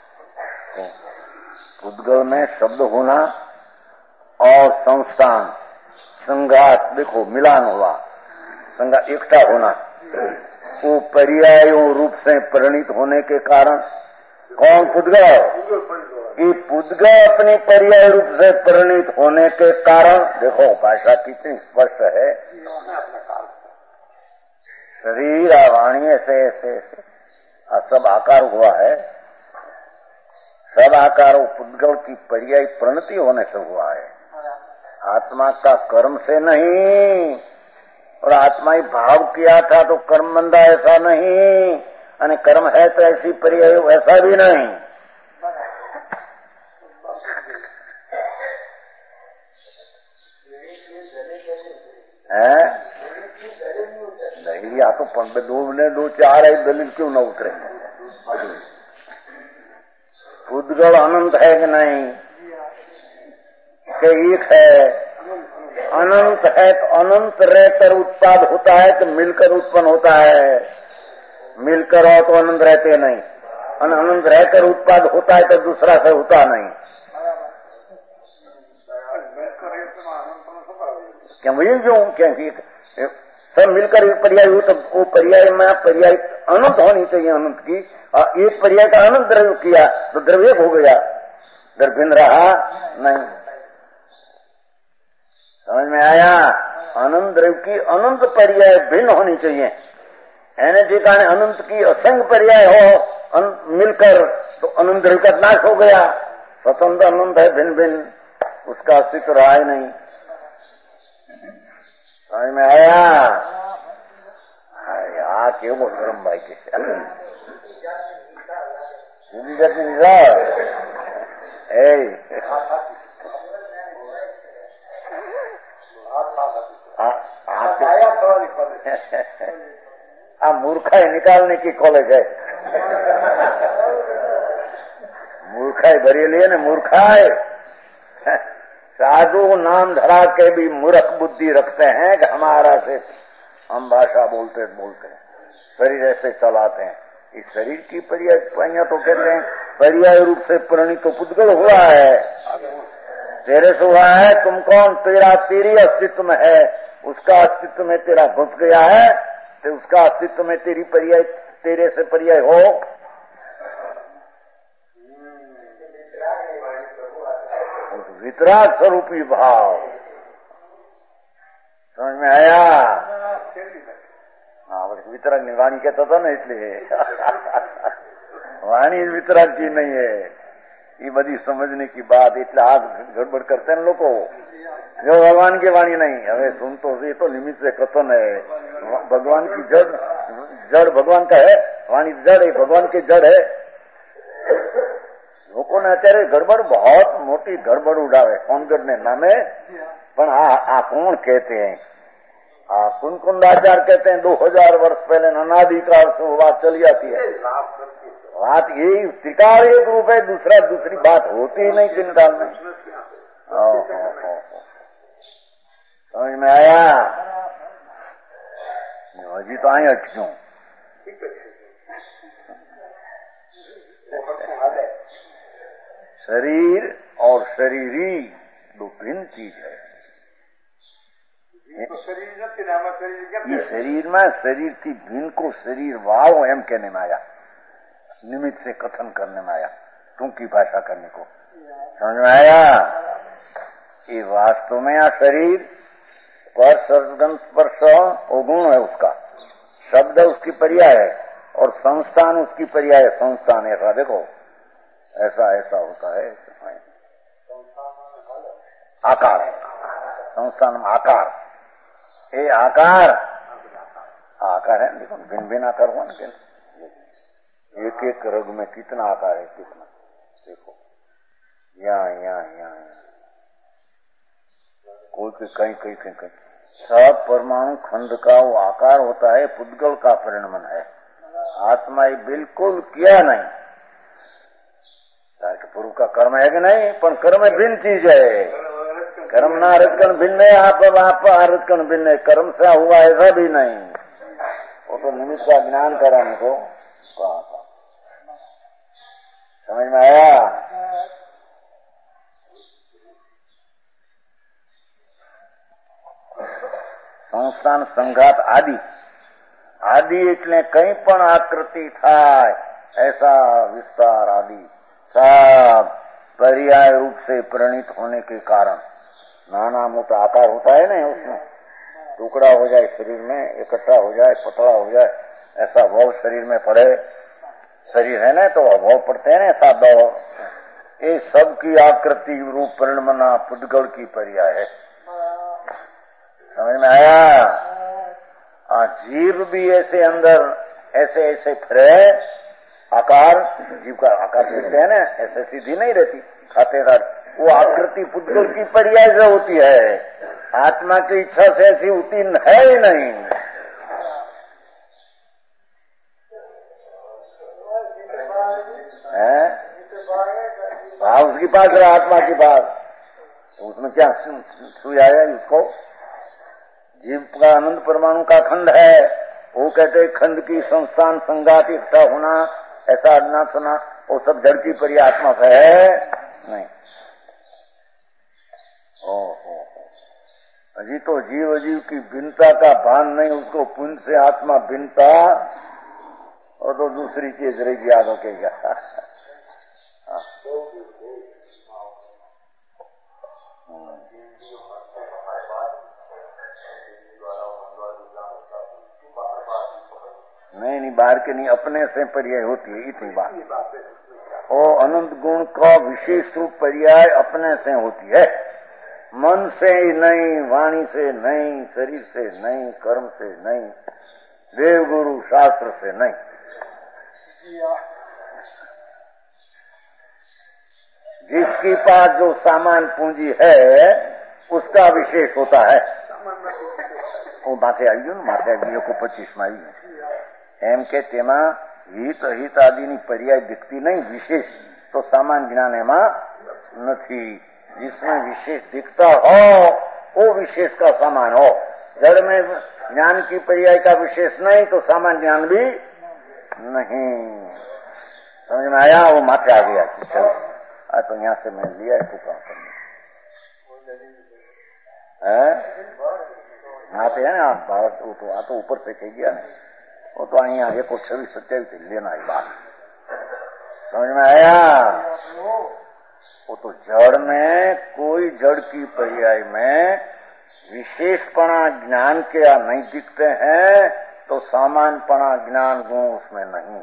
तो उद्गल में शब्द होना और संस्थान संघात, देखो मिलान हुआ, संघात एकता होना, वो पर्यायों रूप से परिणित होने के कारण कौन पुद्गल, ये पुद्गल अपनी पर्याय रूप से परिणित होने के कारण, देखो भाषा कितनी स्पष्ट है, शरीर वाणी ऐसे ऐसे ऐसे सब आकार हुआ है, सब आकार पुद्गल की पर्याय परिणति होने से हुआ है, आत्मा का कर्म से नहीं। और आत्मा ही भाव किया था तो कर्म बंधा ऐसा नहीं, और कर्म है तो ऐसी पर्याय ऐसा भी नहीं है। या तो पंडित दो ने दो चार है, दलित क्यों न उतरे। पुद्गल अनंत है कि नहीं, कि एक है, अनंत है तो अनंत रहकर उत्पाद होता है तो मिलकर उत्पन्न होता है, मिलकर हो तो अनंत रहते नहीं, अनंत रहकर उत्पाद होता है तो दूसरा से होता नहीं। क्या वही क्यों, क्योंकि सब मिलकर एक पर्याय हो तो वो पर्याय में पर्याय अनंत होनी चाहिए, अनंत की, और एक पर्याय का अनंत द्रव्य किया तो द्रव्य हो गया, द्रव्य रहा नहीं। समझ में आया। अनंत द्रव्य की अनंत पर्याय भिन्न होनी चाहिए, ऐने जी कारण अनंत की असंख्य पर्याय हो मिलकर तो अनंत द्रव्य का नाश हो गया। स्वतंत्र अनंत है, भिन्न भिन्न, उसका अस्तित्व रहा ही नहीं। समझ में आया। આ કેવો ધર્મભાઈ કે છે જુદી જાતની નિરાળ એ આ મૂર્ખાઈ निकालने की कॉलेज है मूर्खाई भरेली है ना मूर्खाई साधु नाम धरा के भी मूर्ख बुद्धि रखते हैं कि हमारा से हम भाषा बोलते बोलते हैं शरीर ऐसे चलाते हैं इस शरीर की पर्याय तो कहते हैं पर्याय रूप से परिणित तो पुद्गल हुआ है तेरे से हुआ है तुम कौन तेरा तेरी अस्तित्व में है उसका अस्तित्व में तेरा घुस गया है तो उसका अस्तित्व में तेरी पर्याय तेरे से पर्याय हो वितराग स्वरूपी भाव समझ में आया हाँ बस वितराग नहीं वाणी कहता था ना इसलिए वाणी वितराग की नहीं है ये बड़ी समझने की बात इसलिए आज गड़बड़ करते हैं लोगों जो भगवान की वाणी नहीं हमें सुन तो ये तो निमित्त से कथन है भगवान की जड़ जड़ भगवान का है वाणी जड़ है भगवान की जड़ है લોકોને અત્યારે ગડબડ बहुत મોટી ગડબડ ઉડાવે સોનગઢ ને નામે પણ આ આ કોણ कहते हैं आ कुंकुंदाचार्य कहते हैं दो हजार वर्ष पहले अनादिकाल से बात चली आती है बात यही त्रिकाल एक रूप है दूसरा दूसरी बात होती ही नहीं तीन काल में समझ में आया हजी तो आई अटक्यों शरीर और शरीरी दो भिन्न चीज है ये शरीर में शरीर थी भिन्न को शरीर वाव एम कहने में आया निमित्त से कथन करने में आया टूंकी भाषा करने को समझ में आया ये वास्तव में यहाँ शरीर पर सर्वगंध स्पर्श और गुण है उसका शब्द उसकी पर्याय है और संस्थान उसकी पर्याय है संस्थान ऐसा देखो ऐसा ऐसा होता है आकार संस्थान में आकार ये आकार आकार है देखो भिन्न भिन्न आकार हुआ ना एक एक रग में कितना आकार है कितना देखो यहाँ यहाँ यहाँ कोई कोई कहीं कहीं कहीं कहीं सब परमाणु खंड का वो आकार होता है पुद्गल का परिणमन है आत्मा ये बिल्कुल किया नहीं पूर्व का कर्म है कि नहीं पर कर्म भिन्न चीज है कर्म ना रजकन भिन्न है आप आप रजकन भिन्न है कर्म से हुआ ऐसा भी नहीं वो तो निमित्त का ज्ञान कराने को कहा था समझ में आया संस्थान संघात आदि आदि એટલે કઈ પણ આકૃતિ થાય ऐसा विस्तार आदि सब पर्याय रूप से परिणित होने के कारण नाना मोटा आकार होता है ना उसमें टुकड़ा हो जाए शरीर में इकट्ठा हो जाए पतला हो जाए ऐसा भाव शरीर में पड़े शरीर है ना तो भाव पड़ते हैं ना ऐसा भाव ये सब की आकृति रूप परिणमना पुद्गल की पर्याय है समझ में आया आ, जीव भी ऐसे अंदर ऐसे ऐसे फिरे आकार जीव का आकार देखते हैं ना ऐसे सीधी नहीं रहती खातेदार वो आकृति पुद्गल की पर्याय से होती है आत्मा की इच्छा से ऐसी होती है ही नहीं है भाव उसके पास रहा आत्मा के पास तो उसमें क्या सुई आया उसको जीव का आनंद परमाणु का खंड है वो कहते खंड की संस्थान संगात इकट्ठा होना ऐसा अज्ञा सुना वो सब जड़ की पर्याय आत्मा से है नहीं ओहो अजी तो जीव अजीव की भिन्नता का भान नहीं उसको पुण्य से आत्मा भिन्नता और तो दूसरी चीज रहेगी आगे कहेगा नहीं नहीं बाहर के नहीं अपने से पर्याय होती है इतनी बात और अनंत गुण का विशेष रूप पर्याय अपने से होती है मन से नहीं वाणी से नहीं शरीर से नहीं कर्म से नहीं देव गुरु शास्त्र से नहीं। जिसके पास जो सामान पूंजी है उसका विशेष होता है। वो माथे आई गયું ને માથે આવી को पच्चीस માં આવી એમ કે તેમાં હિત અહિત આદિની પર્યાય દિખતી नहीं, विशेष तो सामान ज्ञान एमा नहीं। जिसमें विशेष दिखता हो वो विशेष का सामान हो। जड़ में ज्ञान की पर्याय का विशेष नहीं तो सामान ज्ञान भी नहीं। समझ में आया? वो माथे आ गया। चलो आ तो यहाँ से मैं लिया है तो काम करना है। यहाँ पे है ना आप भारत वो तो आ तो ऊपर से कह गया नहीं, वो तो यहाँ एक और छब्बीस सत्यावीस लेना है बात। समझ में आया? वो तो जड़ में कोई जड़ की पर्याय में विशेषपणा ज्ञान के या नहीं दिखते हैं तो सामान्यपणा ज्ञान गुण उसमें नहीं।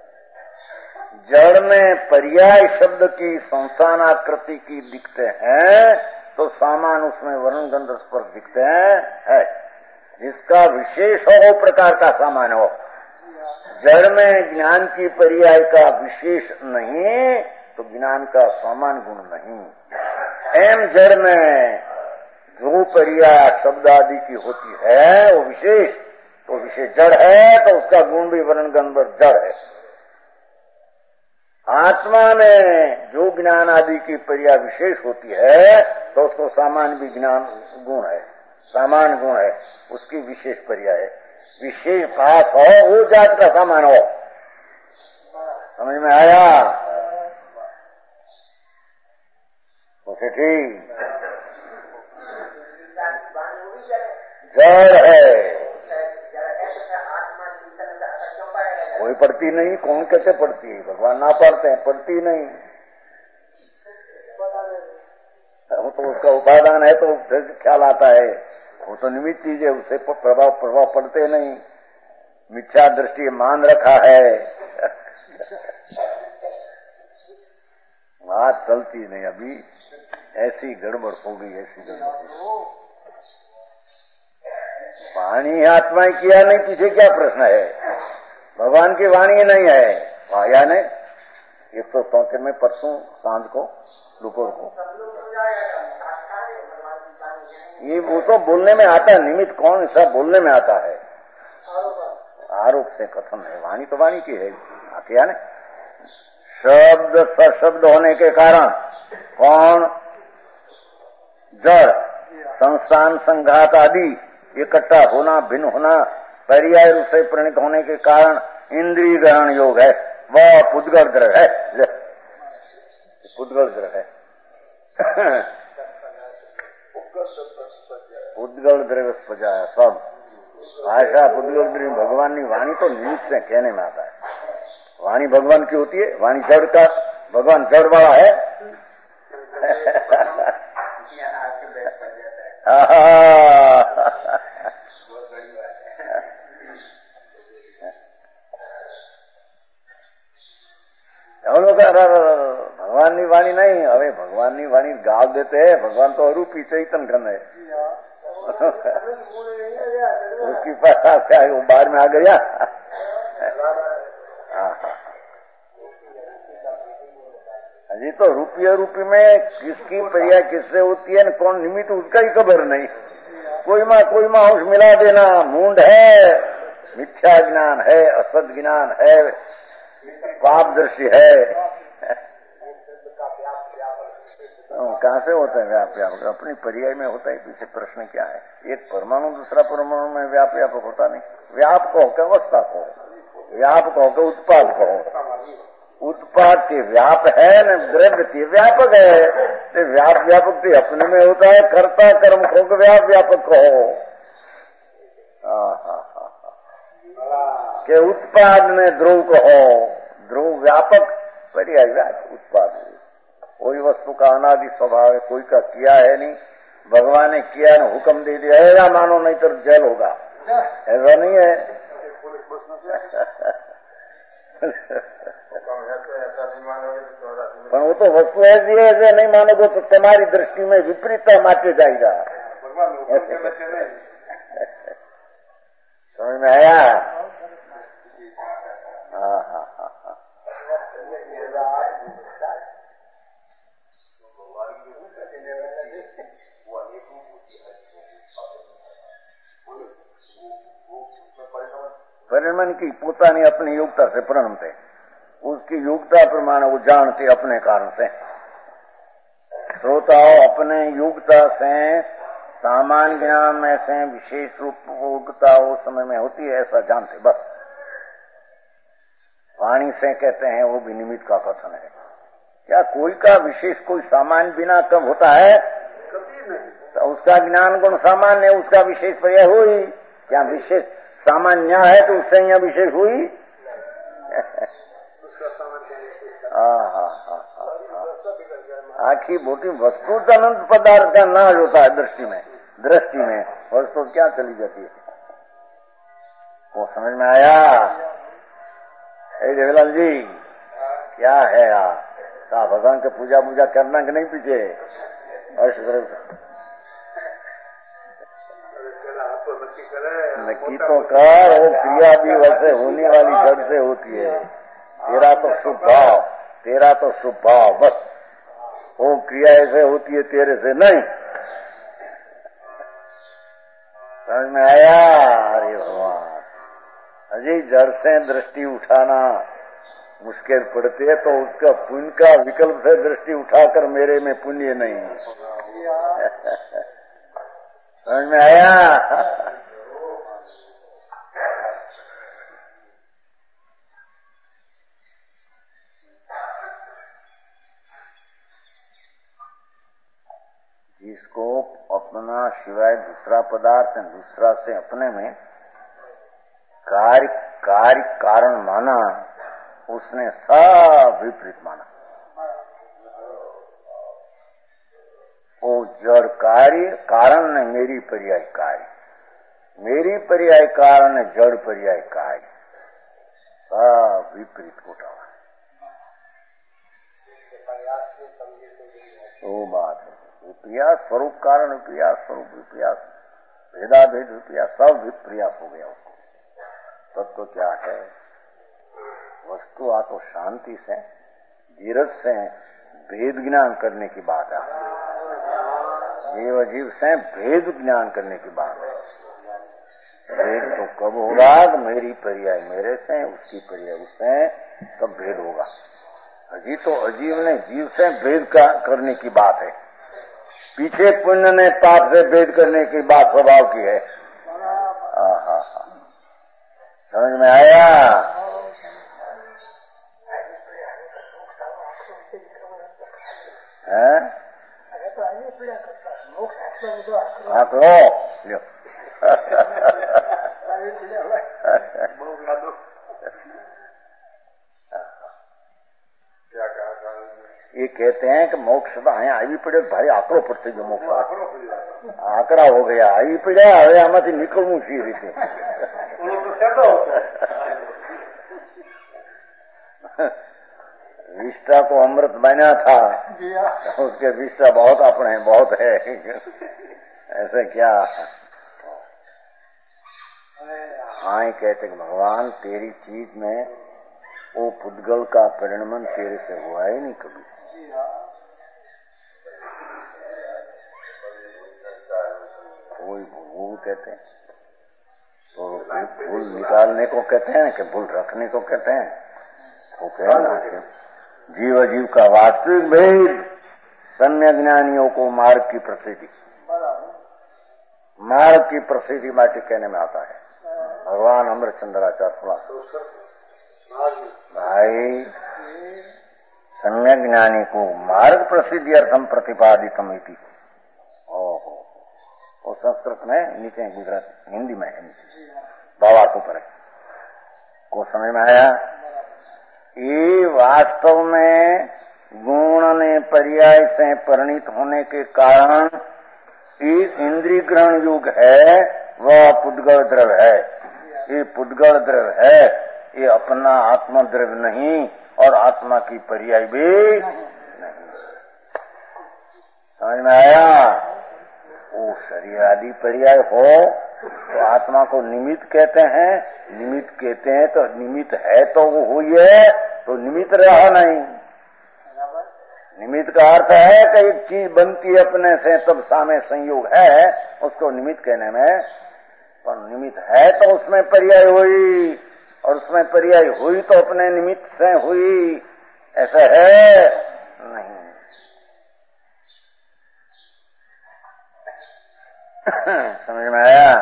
जड़ में पर्याय शब्द की संस्थानाकृति की दिखते हैं तो सामान उसमें वर्ण गंध स्पर्श दिखते हैं है। जिसका विशेष हो वो प्रकार का सामान हो। जड़ में ज्ञान की पर्याय का विशेष नहीं तो ज्ञान का सामान गुण नहीं। एम जड़ में जो पर्याय शब्द आदि की होती है वो विशेष, तो विशेष जड़ है तो उसका गुण भी वर्ण गंध जड़ है। आत्मा में जो ज्ञान आदि की पर्याय विशेष होती है तो उसको सामान्य भी ज्ञान गुण है, सामान्य गुण है, उसकी विशेष पर्याय है। विशेष भाष हो वो जात का सामान हो। समझ में आया? उसे ठीक जड़ है, कोई पढ़ती नहीं। कौन कैसे पढ़ती है? भगवान ना पढ़ते हैं, पढ़ती नहीं। वो तो उसका उपादान है तो ख्याल आता है। वो तो निमित्त चीज है, उसे प्रभाव प्रभाव पड़ते नहीं। मिथ्या दृष्टि मान रखा है। बात चलती नहीं। अभी ऐसी गड़बड़ हो गई, ऐसी गड़बड़ हो गई। वाणी आत्मा किया नहीं, पीछे क्या प्रश्न है? भगवान की वाणी नहीं है या नहीं? एक सौ चौथे में परसों सांझ को दोपहर को ये वो तो बोलने में आता है। निमित्त कौन सा बोलने में आता है? आरोप से कथन है। वाणी तो वाणी की है आती है ना। शब्द सशब्द होने के कारण कौन? जड़ संस्थान संघात आदि इकट्ठा होना, भिन्न होना, पर्याय रूप से प्रणीत होने के कारण इंद्रिय ग्रहण योग है। वह पुद्गल ग्रह है। पुद्गल ग्रह है। पुद्गल द्रव्य सजाया सब भाषा पुद्गल द्रव्य। भगवान की वाणी तो निमित्त से कहने में आता है। वाणी भगवान की होती है। वाणी जड़ का, भगवान जड़ वाला है। भगवान की वाणी नहीं। अरे भगवान की वाणी गाव देते हैं। भगवान तो अरूपी चैतन घन है। उसकी पास वो बाहर में आ गया। अजी तो रूपी रूपी में किसकी पर्याय किससे होती है, कौन निमित्त उसका ही खबर नहीं। कोई माँ कोई माँ अंश मिला देना मूंड है। मिथ्या ज्ञान है, असत ज्ञान है, पाप दृष्टि है। कहाँ से होता है व्याप व्यापक? अपनी पर्याय में होता है। पीछे प्रश्न क्या है? एक परमाणु दूसरा परमाणु में व्याप व्यापक होता नहीं। व्याप कहो के अवस्था कहो, व्याप कहो के उत्पाद कहो। उत्पाद के व्याप है न द्रव्य के व्यापक है। तो व्याप व्यापक तो अपने में होता है। कर्ता कर्म कहो के व्याप व्यापक कहो के उत्पाद में ध्रुव कहो। ध्रुव व्यापक, पर्याय व्यापक, उत्पाद। कोई वस्तु का अनादि स्वभाव है, कोई का किया है नहीं। भगवान ने किया न हुक्म दे दिया है, या मानो नहीं तो जेल होगा। ऐसा नहीं है। पर वो तो वस्तु ऐसी है, ऐसे नहीं मानोगे तो तुम्हारी दृष्टि में विपरीतता माचे जाएगा। समझ में आया? परिणमन की પોતાની अपनी योग्यता से परिणमते, उसकी योग्यता प्रमाण वो जानते अपने कारण से। श्रोताओं अपने योग्यता से सामान्य ज्ञान में से विशेष रूप योग्यता उस समय में होती है ऐसा जानते बस। वाणी से कहते हैं वो भी निमित्त का कथन है। क्या कोई का विशेष कोई सामान्य बिना कब होता है? तो उसका ज्ञान गुण सामान्य है, उसका विशेष पर्याय हुई। क्या विशेष सामान्य है तो उससे यहाँ विशेष हुई? आखी मोटी वस्तु अनंत पदार्थ का नाश होता है दृष्टि में, दृष्टि में वस्तु क्या चली जाती है वो समझ में आया? जगलाल जी क्या है यार, का भगवान के पूजा पूजा करना कि नहीं पीछे? नक्की तो कर, वो क्रिया भी वैसे होने वाली जड़ से होती है। तेरा तो शुभ भाव, तेरा तो शुभ भाव बस, वो क्रिया ऐसे होती है तेरे से नहीं। समझ में आया? अरे भगवान अजय जड़ से दृष्टि उठाना मुश्किल पड़ती है तो उसका पुण्य का विकल्प से दृष्टि उठाकर मेरे में पुण्य नहीं। समझ में आया? जिसको अपना सिवाय दूसरा पदार्थ है दूसरा से अपने में कार्य कार्य कारण माना, उसने सब विपरीत माना। वो जड़ कार्य कारण ने मेरी पर्याय कार्य, मेरी पर्याय कारण ने जड़ पर्याय कार्य, सब विपरीत उठा। वो बात है विप्रयास स्वरूप कारण विप्रयास स्वरूप विप्रयास भेदाभेद विप्रयास सब विप्रयास हो गया उसको। तब तो क्या है वस्तु आ तो शांति से धीरज से भेद ज्ञान करने की बात है। जीव जीव से भेद ज्ञान करने की बात है। भेद तो कब होगा? मेरी पर्याय मेरे से, उसकी पर्याय उससे, तब भेद होगा। अजी तो अजीव ने जीव से भेद का करने की बात है, पीछे पुण्य ने पाप से भेद करने की बात स्वभाव की है। आहा, समझ में आया? है? हाँ तो लो ये कहते हैं कि मोक्ष है आई पड़े भाई आकड़ो पड़ते जो मोक्ष आकड़ा हो गया आई पड़े हवे आमाथी निकलવું सी रीते विष्टा तो अमृत बना था, उसके विष्टा बहुत अपने बहुत है ऐसे क्या? हाँ कहते कि भगवान तेरी चीज में वो पुद्गल का परिणमन तेरे से हुआ ही नहीं कभी। कोई भूल कहते हैं तो भूल निकालने को कहते हैं कि भूल रखने को कहते हैं। वो कहते जीव जीव का वास्तविक भेद सम्यक ज्ञानियों को मार्ग की प्रसिद्धि मार्ग की प्रसिद्धि माटी कहने में आता है। भगवान अमृतचंद्राचार्य सुना भाई सम्यक ज्ञानी को मार्ग प्रसिद्धि अर्थम प्रतिपादितम इति। ओहो वो संस्कृत में नीचे गुजरात हिंदी में है भावार्थ ऊपर है को समझ में आया? ये वास्तव में गुण ने पर्याय से परिणित होने के कारण इस इंद्रिय ग्रहण युग है वह पुद्गल द्रव्य है। ये पुद्गल द्रव्य है, ये अपना आत्मा द्रव्य नहीं और आत्मा की पर्याय भी नहीं। समझ में आया? वो शरीर आदि पर्याय हो तो आत्मा को निमित्त कहते हैं। निमित्त कहते हैं तो निमित्त है तो वो हुई है तो निमित्त रहा नहीं। निमित्त का अर्थ है कि एक चीज बनती है अपने से तब सामे संयोग है, उसको निमित्त कहने में पर निमित्त है तो उसमें पर्याय हुई, और उसमें पर्याय हुई तो अपने निमित्त से हुई, ऐसा है नहीं। समझ में आया?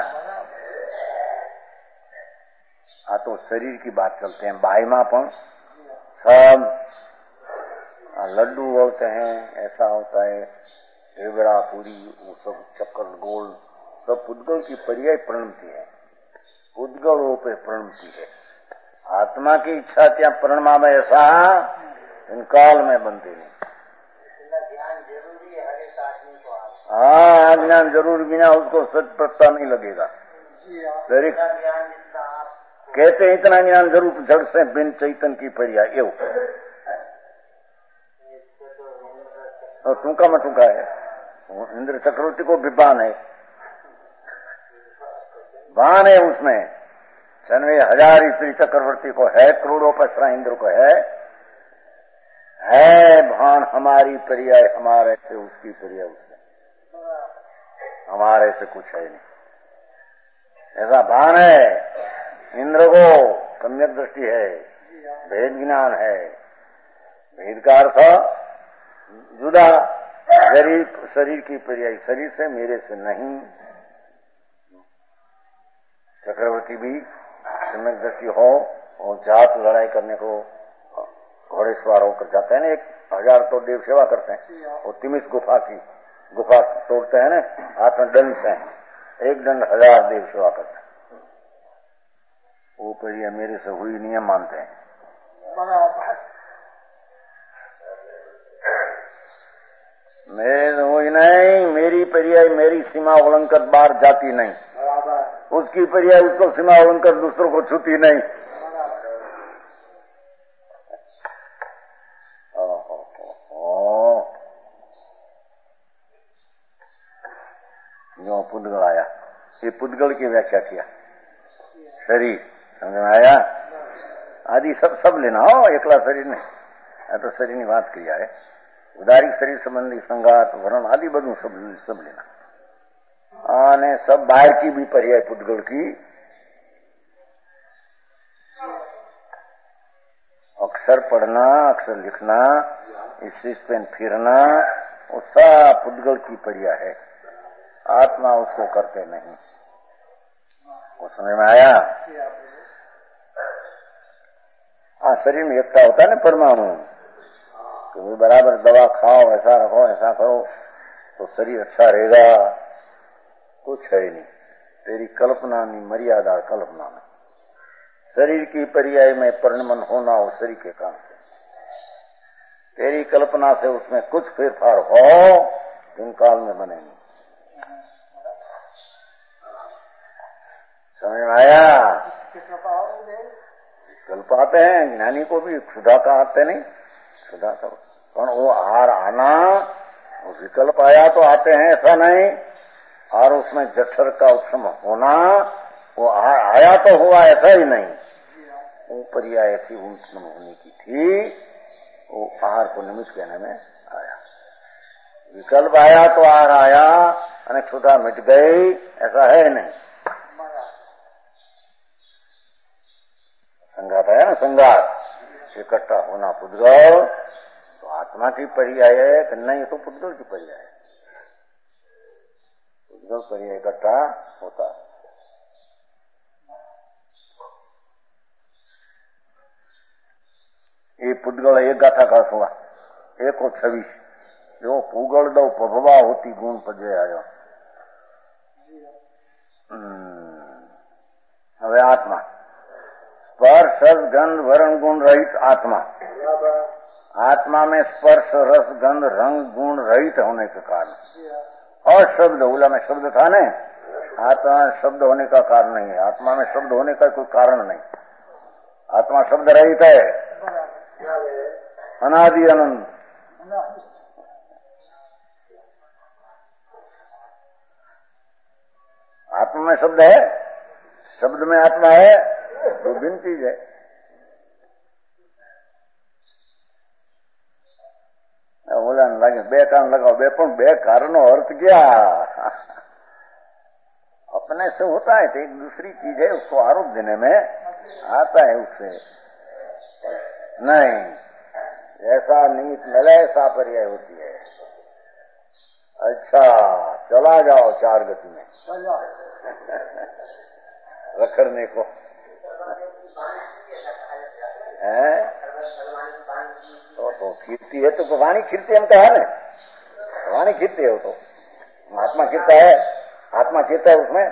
हाँ, तो शरीर की बात चलते हैं। बाईमा पण सब लड्डू होते हैं, ऐसा होता है, ढेबड़ा पूरी, वो सब चक्कर गोल, सब पुद्गल की पर्याय प्रणमती है, पुद्गलों पे प्रणमती है। आत्मा की इच्छा क्या प्रणमा में ऐसा इन काल में बनती नहीं। हाँ, ज्ञान जरूर, बिना उसको सच पता नहीं लगेगा। कहते हैं इतना ज्ञान जरूर जड़ से बिन चैतन की पर्याय एवं और टूका में टूका है। इंद्र चक्रवर्ती को भी बान है, बान है उसमें, छनवे हजार स्त्री चक्रवर्ती को है, करोड़ों पसरा इंद्र को है, है भान हमारी पर्याय हमारे से उसकी पर्याय उसमें, हमारे से कुछ है नहीं, ऐसा भान है। इंद्र को सम्यक दृष्टि है, भेद ज्ञान है। भेद का अर्थ जुदा, शरीर शरीर की पर्याय शरीर से, मेरे से नहीं। चक्रवर्ती भी सम्यक दृष्टि हो और जात लड़ाई करने को घोड़े सवार होकर जाते हैं ना, एक हजार तो देव सेवा करते हैं, और तिमिस गुफा की गुफा तोड़ते हैं ना, हाथ में दंड से, एक दंड हजार देव सेवा करते हैं। वो पर्याय मेरे से हुई नहीं है मानते हैं। मेरे हुई नहीं, मेरी पर्याय मेरी सीमा उल्लंघकर बाहर जाती नहीं, उसकी पर्याय उसको सीमा उल्लंघकर दूसरों को छूती नहीं। जो पुद्गल आया, ये पुद्गल की व्याख्या किया, शरीर समझ में आया? आदि सब सब लेना हो, एकला शरीर नहीं, तो शरीर की बात किया है। उदारिक शरीर संबंधी संगात वर्ण आदि बधु सब सब लेना। आने सब बाहर की भी पर्याय पुद्गल की, अक्षर पढ़ना, अक्षर लिखना, इस पेन फिरना, वो सब पुद्गल की पर्याय है। आत्मा उसको करते नहीं। वो समझ में आया? हाँ, शरीर में एकता होता है ना परमाणु, तो बराबर दवा खाओ, ऐसा रखो, ऐसा करो तो शरीर अच्छा रहेगा। कुछ है नहीं, तेरी कल्पना नहीं, मर्यादा कल्पना में। शरीर की पर्याय में परिणमन होना हो शरीर के काम से, तेरी कल्पना से उसमें कुछ फेरफार हो दिन काल में बनेंगे। समझ में आया? कल्प आते हैं, ज्ञानी को भी क्षुधा का आते नहीं, क्षुधा का पर वो आहार आना, वो विकल्प आया तो आते हैं, ऐसा नहीं। और उसमें जठर का उत्सम होना, वो आहार आया तो हुआ, ऐसा ही नहीं। वो पर्याय ऐसी उत्पन्न होने की थी, वो आहार को निमित्त कहने में आया। विकल्प आया तो आहार आया, और क्षुधा मिट गई, ऐसा है नहीं। संगात है ना, संगात इकट्ठा होना पुद्गल, तो आत्मा की पर्याय है कि नहीं, तो पुद्गल की पर्याय है। पुद्गल पर्याय इकट्ठा होता है। ये पुद्गल एक गाथा का हुआ, एक और छवीस, जो पुगल दो पभवा होती गुण पजे आयो। હવે आत्मा स्पर्श रस गंध वर्ण गुण रहित आत्मा, आत्मा में स्पर्श रस गंध रंग गुण रहित होने के कारण, और शब्द उला में शब्द था ने, आत्मा शब्द होने का कारण नहीं है। आत्मा में शब्द होने का कोई कारण नहीं, आत्मा शब्द रहित है, अनादि अनंत। आत्मा में शब्द है, शब्द में आत्मा है, दो भिन्न चीज है। बोला लगे बे कारण लगाओ, बे पण बे कारण अर्थ क्या? अपने होने से होता है, तो एक दूसरी चीज है, उसको आरोप देने में आता है उससे। नहीं, ऐसा नीत मिले ऐसा पर्याय होती है। अच्छा, चला जाओ चार गति में रखड़ने को है तो, तो खीरती है तो वाणी खीरती हम कहा ना, वाणी खीरती है वो तो, आत्मा खीरता है, आत्मा खीरता है उसमें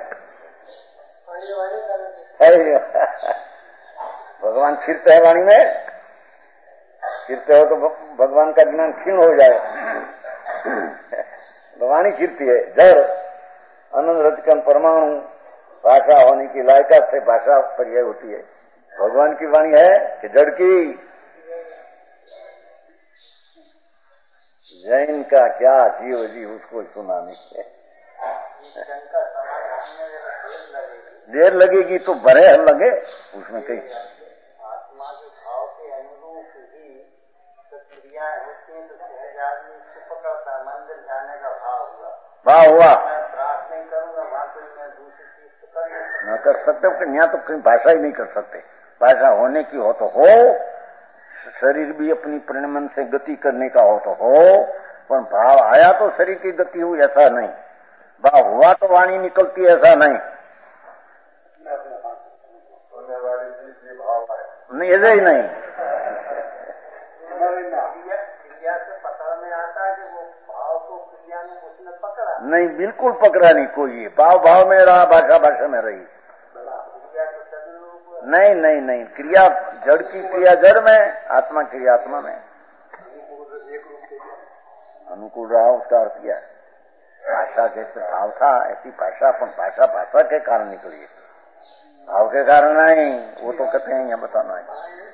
भगवान खीरते हैं वाणी में, खीरते हो तो भगवान का ज्ञान क्षीण हो जाए। वाणी खीरती है, जड़ अनंत रजकन परमाणु भाषा होने की लायकात से भाषा पर्याय होती है। भगवान की वाणी है कि जड़ की? जैन का क्या जीव जी उसको सुना नहीं है। देर लगेगी तो बड़े हल लगे उसमें कहीं। आत्मा के भाव के अनुरूप ही क्रियाएं होती हैं, तो सहज आदमी इसको पकड़ता है। मंदिर जाने का भाव हुआ, भाव हुआ, मैं प्रार्थना नहीं करूंगा, वहां कोई मैं दूसरी चीज तो कर नहीं सकता। न कर सकते, यहाँ तो कहीं भाषा ही नहीं कर सकते। भाषा होने की हो तो हो, शरीर भी अपनी परिणमन से गति करने का हो तो हो, पर भाव आया तो शरीर की गति हुई ऐसा नहीं, भाव हुआ तो वाणी निकलती ऐसा नहीं। नहीं, ऐसे ही नहीं। क्रिया से पकड़ में आता है कि वो भाव को क्रिया में उसने पकड़ा नहीं, बिल्कुल पकड़ा नहीं कोई। भाव भाव में रहा, भाषा भाषा में रही। नहीं नहीं नहीं, क्रिया जड़ की क्रिया जड़ में, आत्मा क्रिया आत्मा में। अनुकूल रहा उसका अर्थ क्या है? भाषा जैसे भाव था ऐसी भाषा, अपन भाषा भाषा के कारण निकली, भाव के कारण नहीं। वो तो कहते हैं यहाँ बताना है।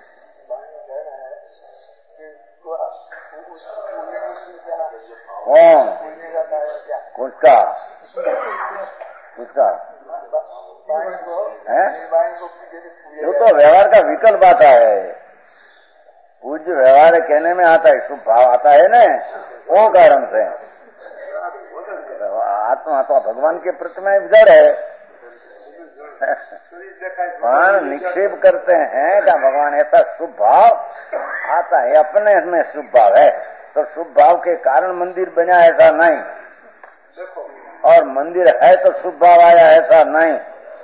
कौन? उसका उसका है वो तो व्यवहार का विकल्प आता है। पूज्य व्यवहार कहने में आता है, शुभ भाव आता है ना, वो कारण से। आत्मा तो भगवान के प्रतिमा जड़ है, भगवान निक्षेप करते हैं क्या भगवान ऐसा शुभ भाव आता है, अपने में शुभ भाव है तो शुभ भाव के कारण मंदिर बना ऐसा नहीं, और मंदिर है तो शुभ भाव आया ऐसा नहीं।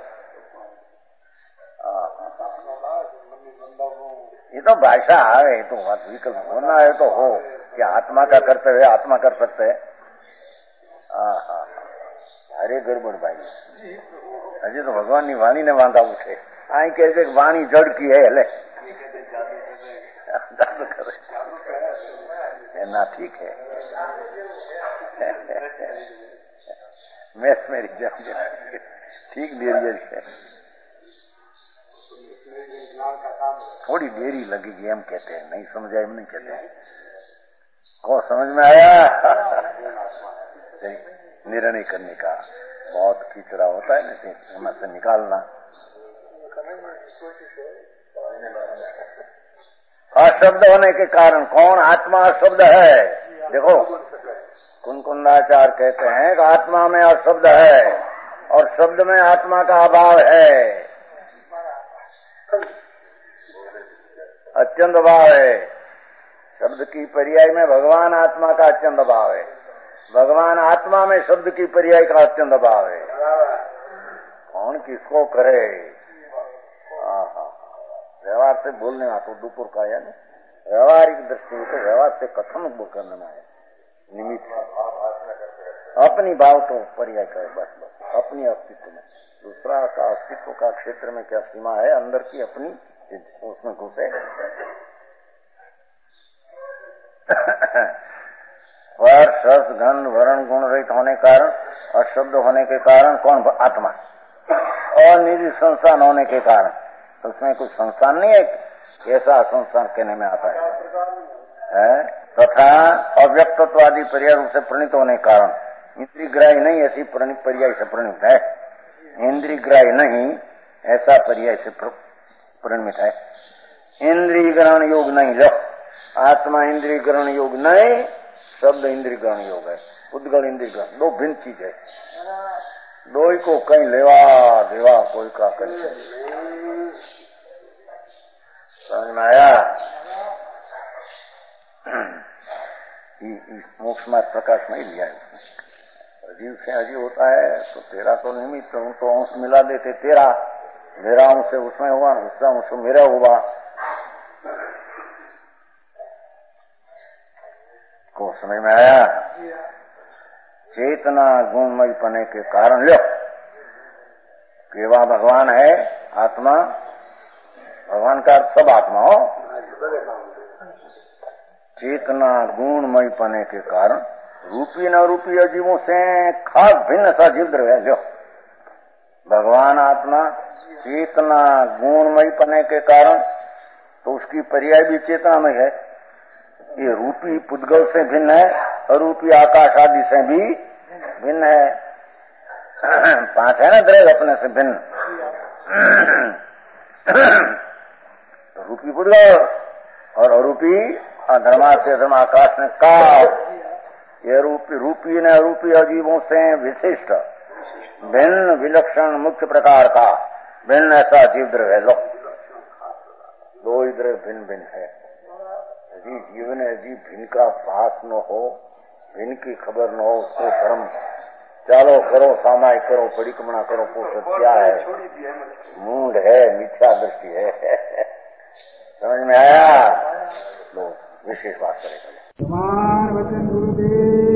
ये तो भाषा है, तो विकल्प होना है तो हो, कि आत्मा का कर्तव्य आत्मा कर सकते है। अरे गड़बड़ भाई, अजय तो भगवान की वाणी ने वांधा उठे, आई कहते वाणी जड़ की है, ले जादू करे ना, ठीक है। मैं मेरी ठीक देरी है, थोड़ी देरी लगेगी हम कहते हैं, नहीं समझ आए हम नहीं कहते हैं। को समझ में आया? निर्णय करने का बहुत खिचड़ा होता है ना, समय से निकालना। अशब्द होने के कारण कौन? आत्मा अशब्द है। देखो कुनकुंदाचार्य कहते हैं कि आत्मा में अशब्द है और शब्द में आत्मा का अभाव है, अत्यंत भाव है। शब्द की पर्याय में भगवान आत्मा का अत्यंत भाव है, भगवान आत्मा में शब्द की पर्याय का अत्यंत भाव है। कौन किसको करे? व्यवहार से बोलने में तो दुपुर का है ना, व्यवहारिक दृष्टि से व्यवहार से कथन करने में है निमित्त, अपनी भाव को पर्याय करे बस बस, अपनी अस्तित्व में। दूसरा का अस्तित्व का क्षेत्र में क्या सीमा है, अंदर की अपनी उसमें घुसे। स्पर्श रस गंध वर्ण गुण रहित होने के कारण, अशब्द होने के कारण कौन? आत्मा। और निजी संस्थान होने के कारण, तो उसमें कुछ संस्थान नहीं है, कैसा संस्थान कहने में आता है, है? तथा अव्यक्तत्वादि पर्याय रूप से प्रणीत होने के कारण इंद्रिय ग्राह्य नहीं, ऐसी पर्याय से प्रणीत है। इंद्रिय ग्राह्य नहीं ऐसा पर्याय से प्रणीत है। इंद्रिय ग्रहण योग नहीं, लो आत्मा इंद्रिय ग्रहण योग नहीं, शब्द इंद्रिय ग्रहण योग है। उद्गल इंद्रिय ग्रहण दो भिन्न चीज है। दोई को कहीं लेवा देवा कोई का कहीं समझ में आया। इस मोक्ष में प्रकाश नहीं लिया है उसने। अजीब से अजीब होता है तो तेरा तो निमित्त उनको अंश मिला देते, तेरा मेरा अंश उसमें हुआ, उसका अंश मेरा हुआ, को समझ में आया। चेतना गुणमय पने के कारण लो केवा भगवान है आत्मा, भगवान का सब आत्मा हो, चेतना गुणमय पने के कारण रूपी न रूपी अजीवों से खास भिन्न सा जीव द्रव्य जो भगवान आत्मा चेतना गुणमय पने के कारण तो उसकी पर्याय भी चेतना में है। ये रूपी पुद्गल से भिन्न है, अरूपी आकाश आदि से भी भिन्न है। पांच है ना द्रव्य अपने से भिन्न, तो रूपी पुद्गल और अरूपी धर्मा से धर्म आकाश ने का ये रूपी रूपी ने अरूपी अजीवों से विशिष्ट भिन्न विलक्षण मुख्य प्रकार का भिन्न ऐसा जीव द्रव्य लो, दो ही द्रव्य भिन्न भिन्न है। यदि जीवन यदि भिन्न का भास न हो, भिन्न की खबर न हो, उसको धर्म चालो करो सामाय करो परिक्रमणा करो पोषण क्या है, मूड है, मिथ्या दृष्टि है। समझ में आया? लो विशेष बात करेगा। वचन गुरुदेव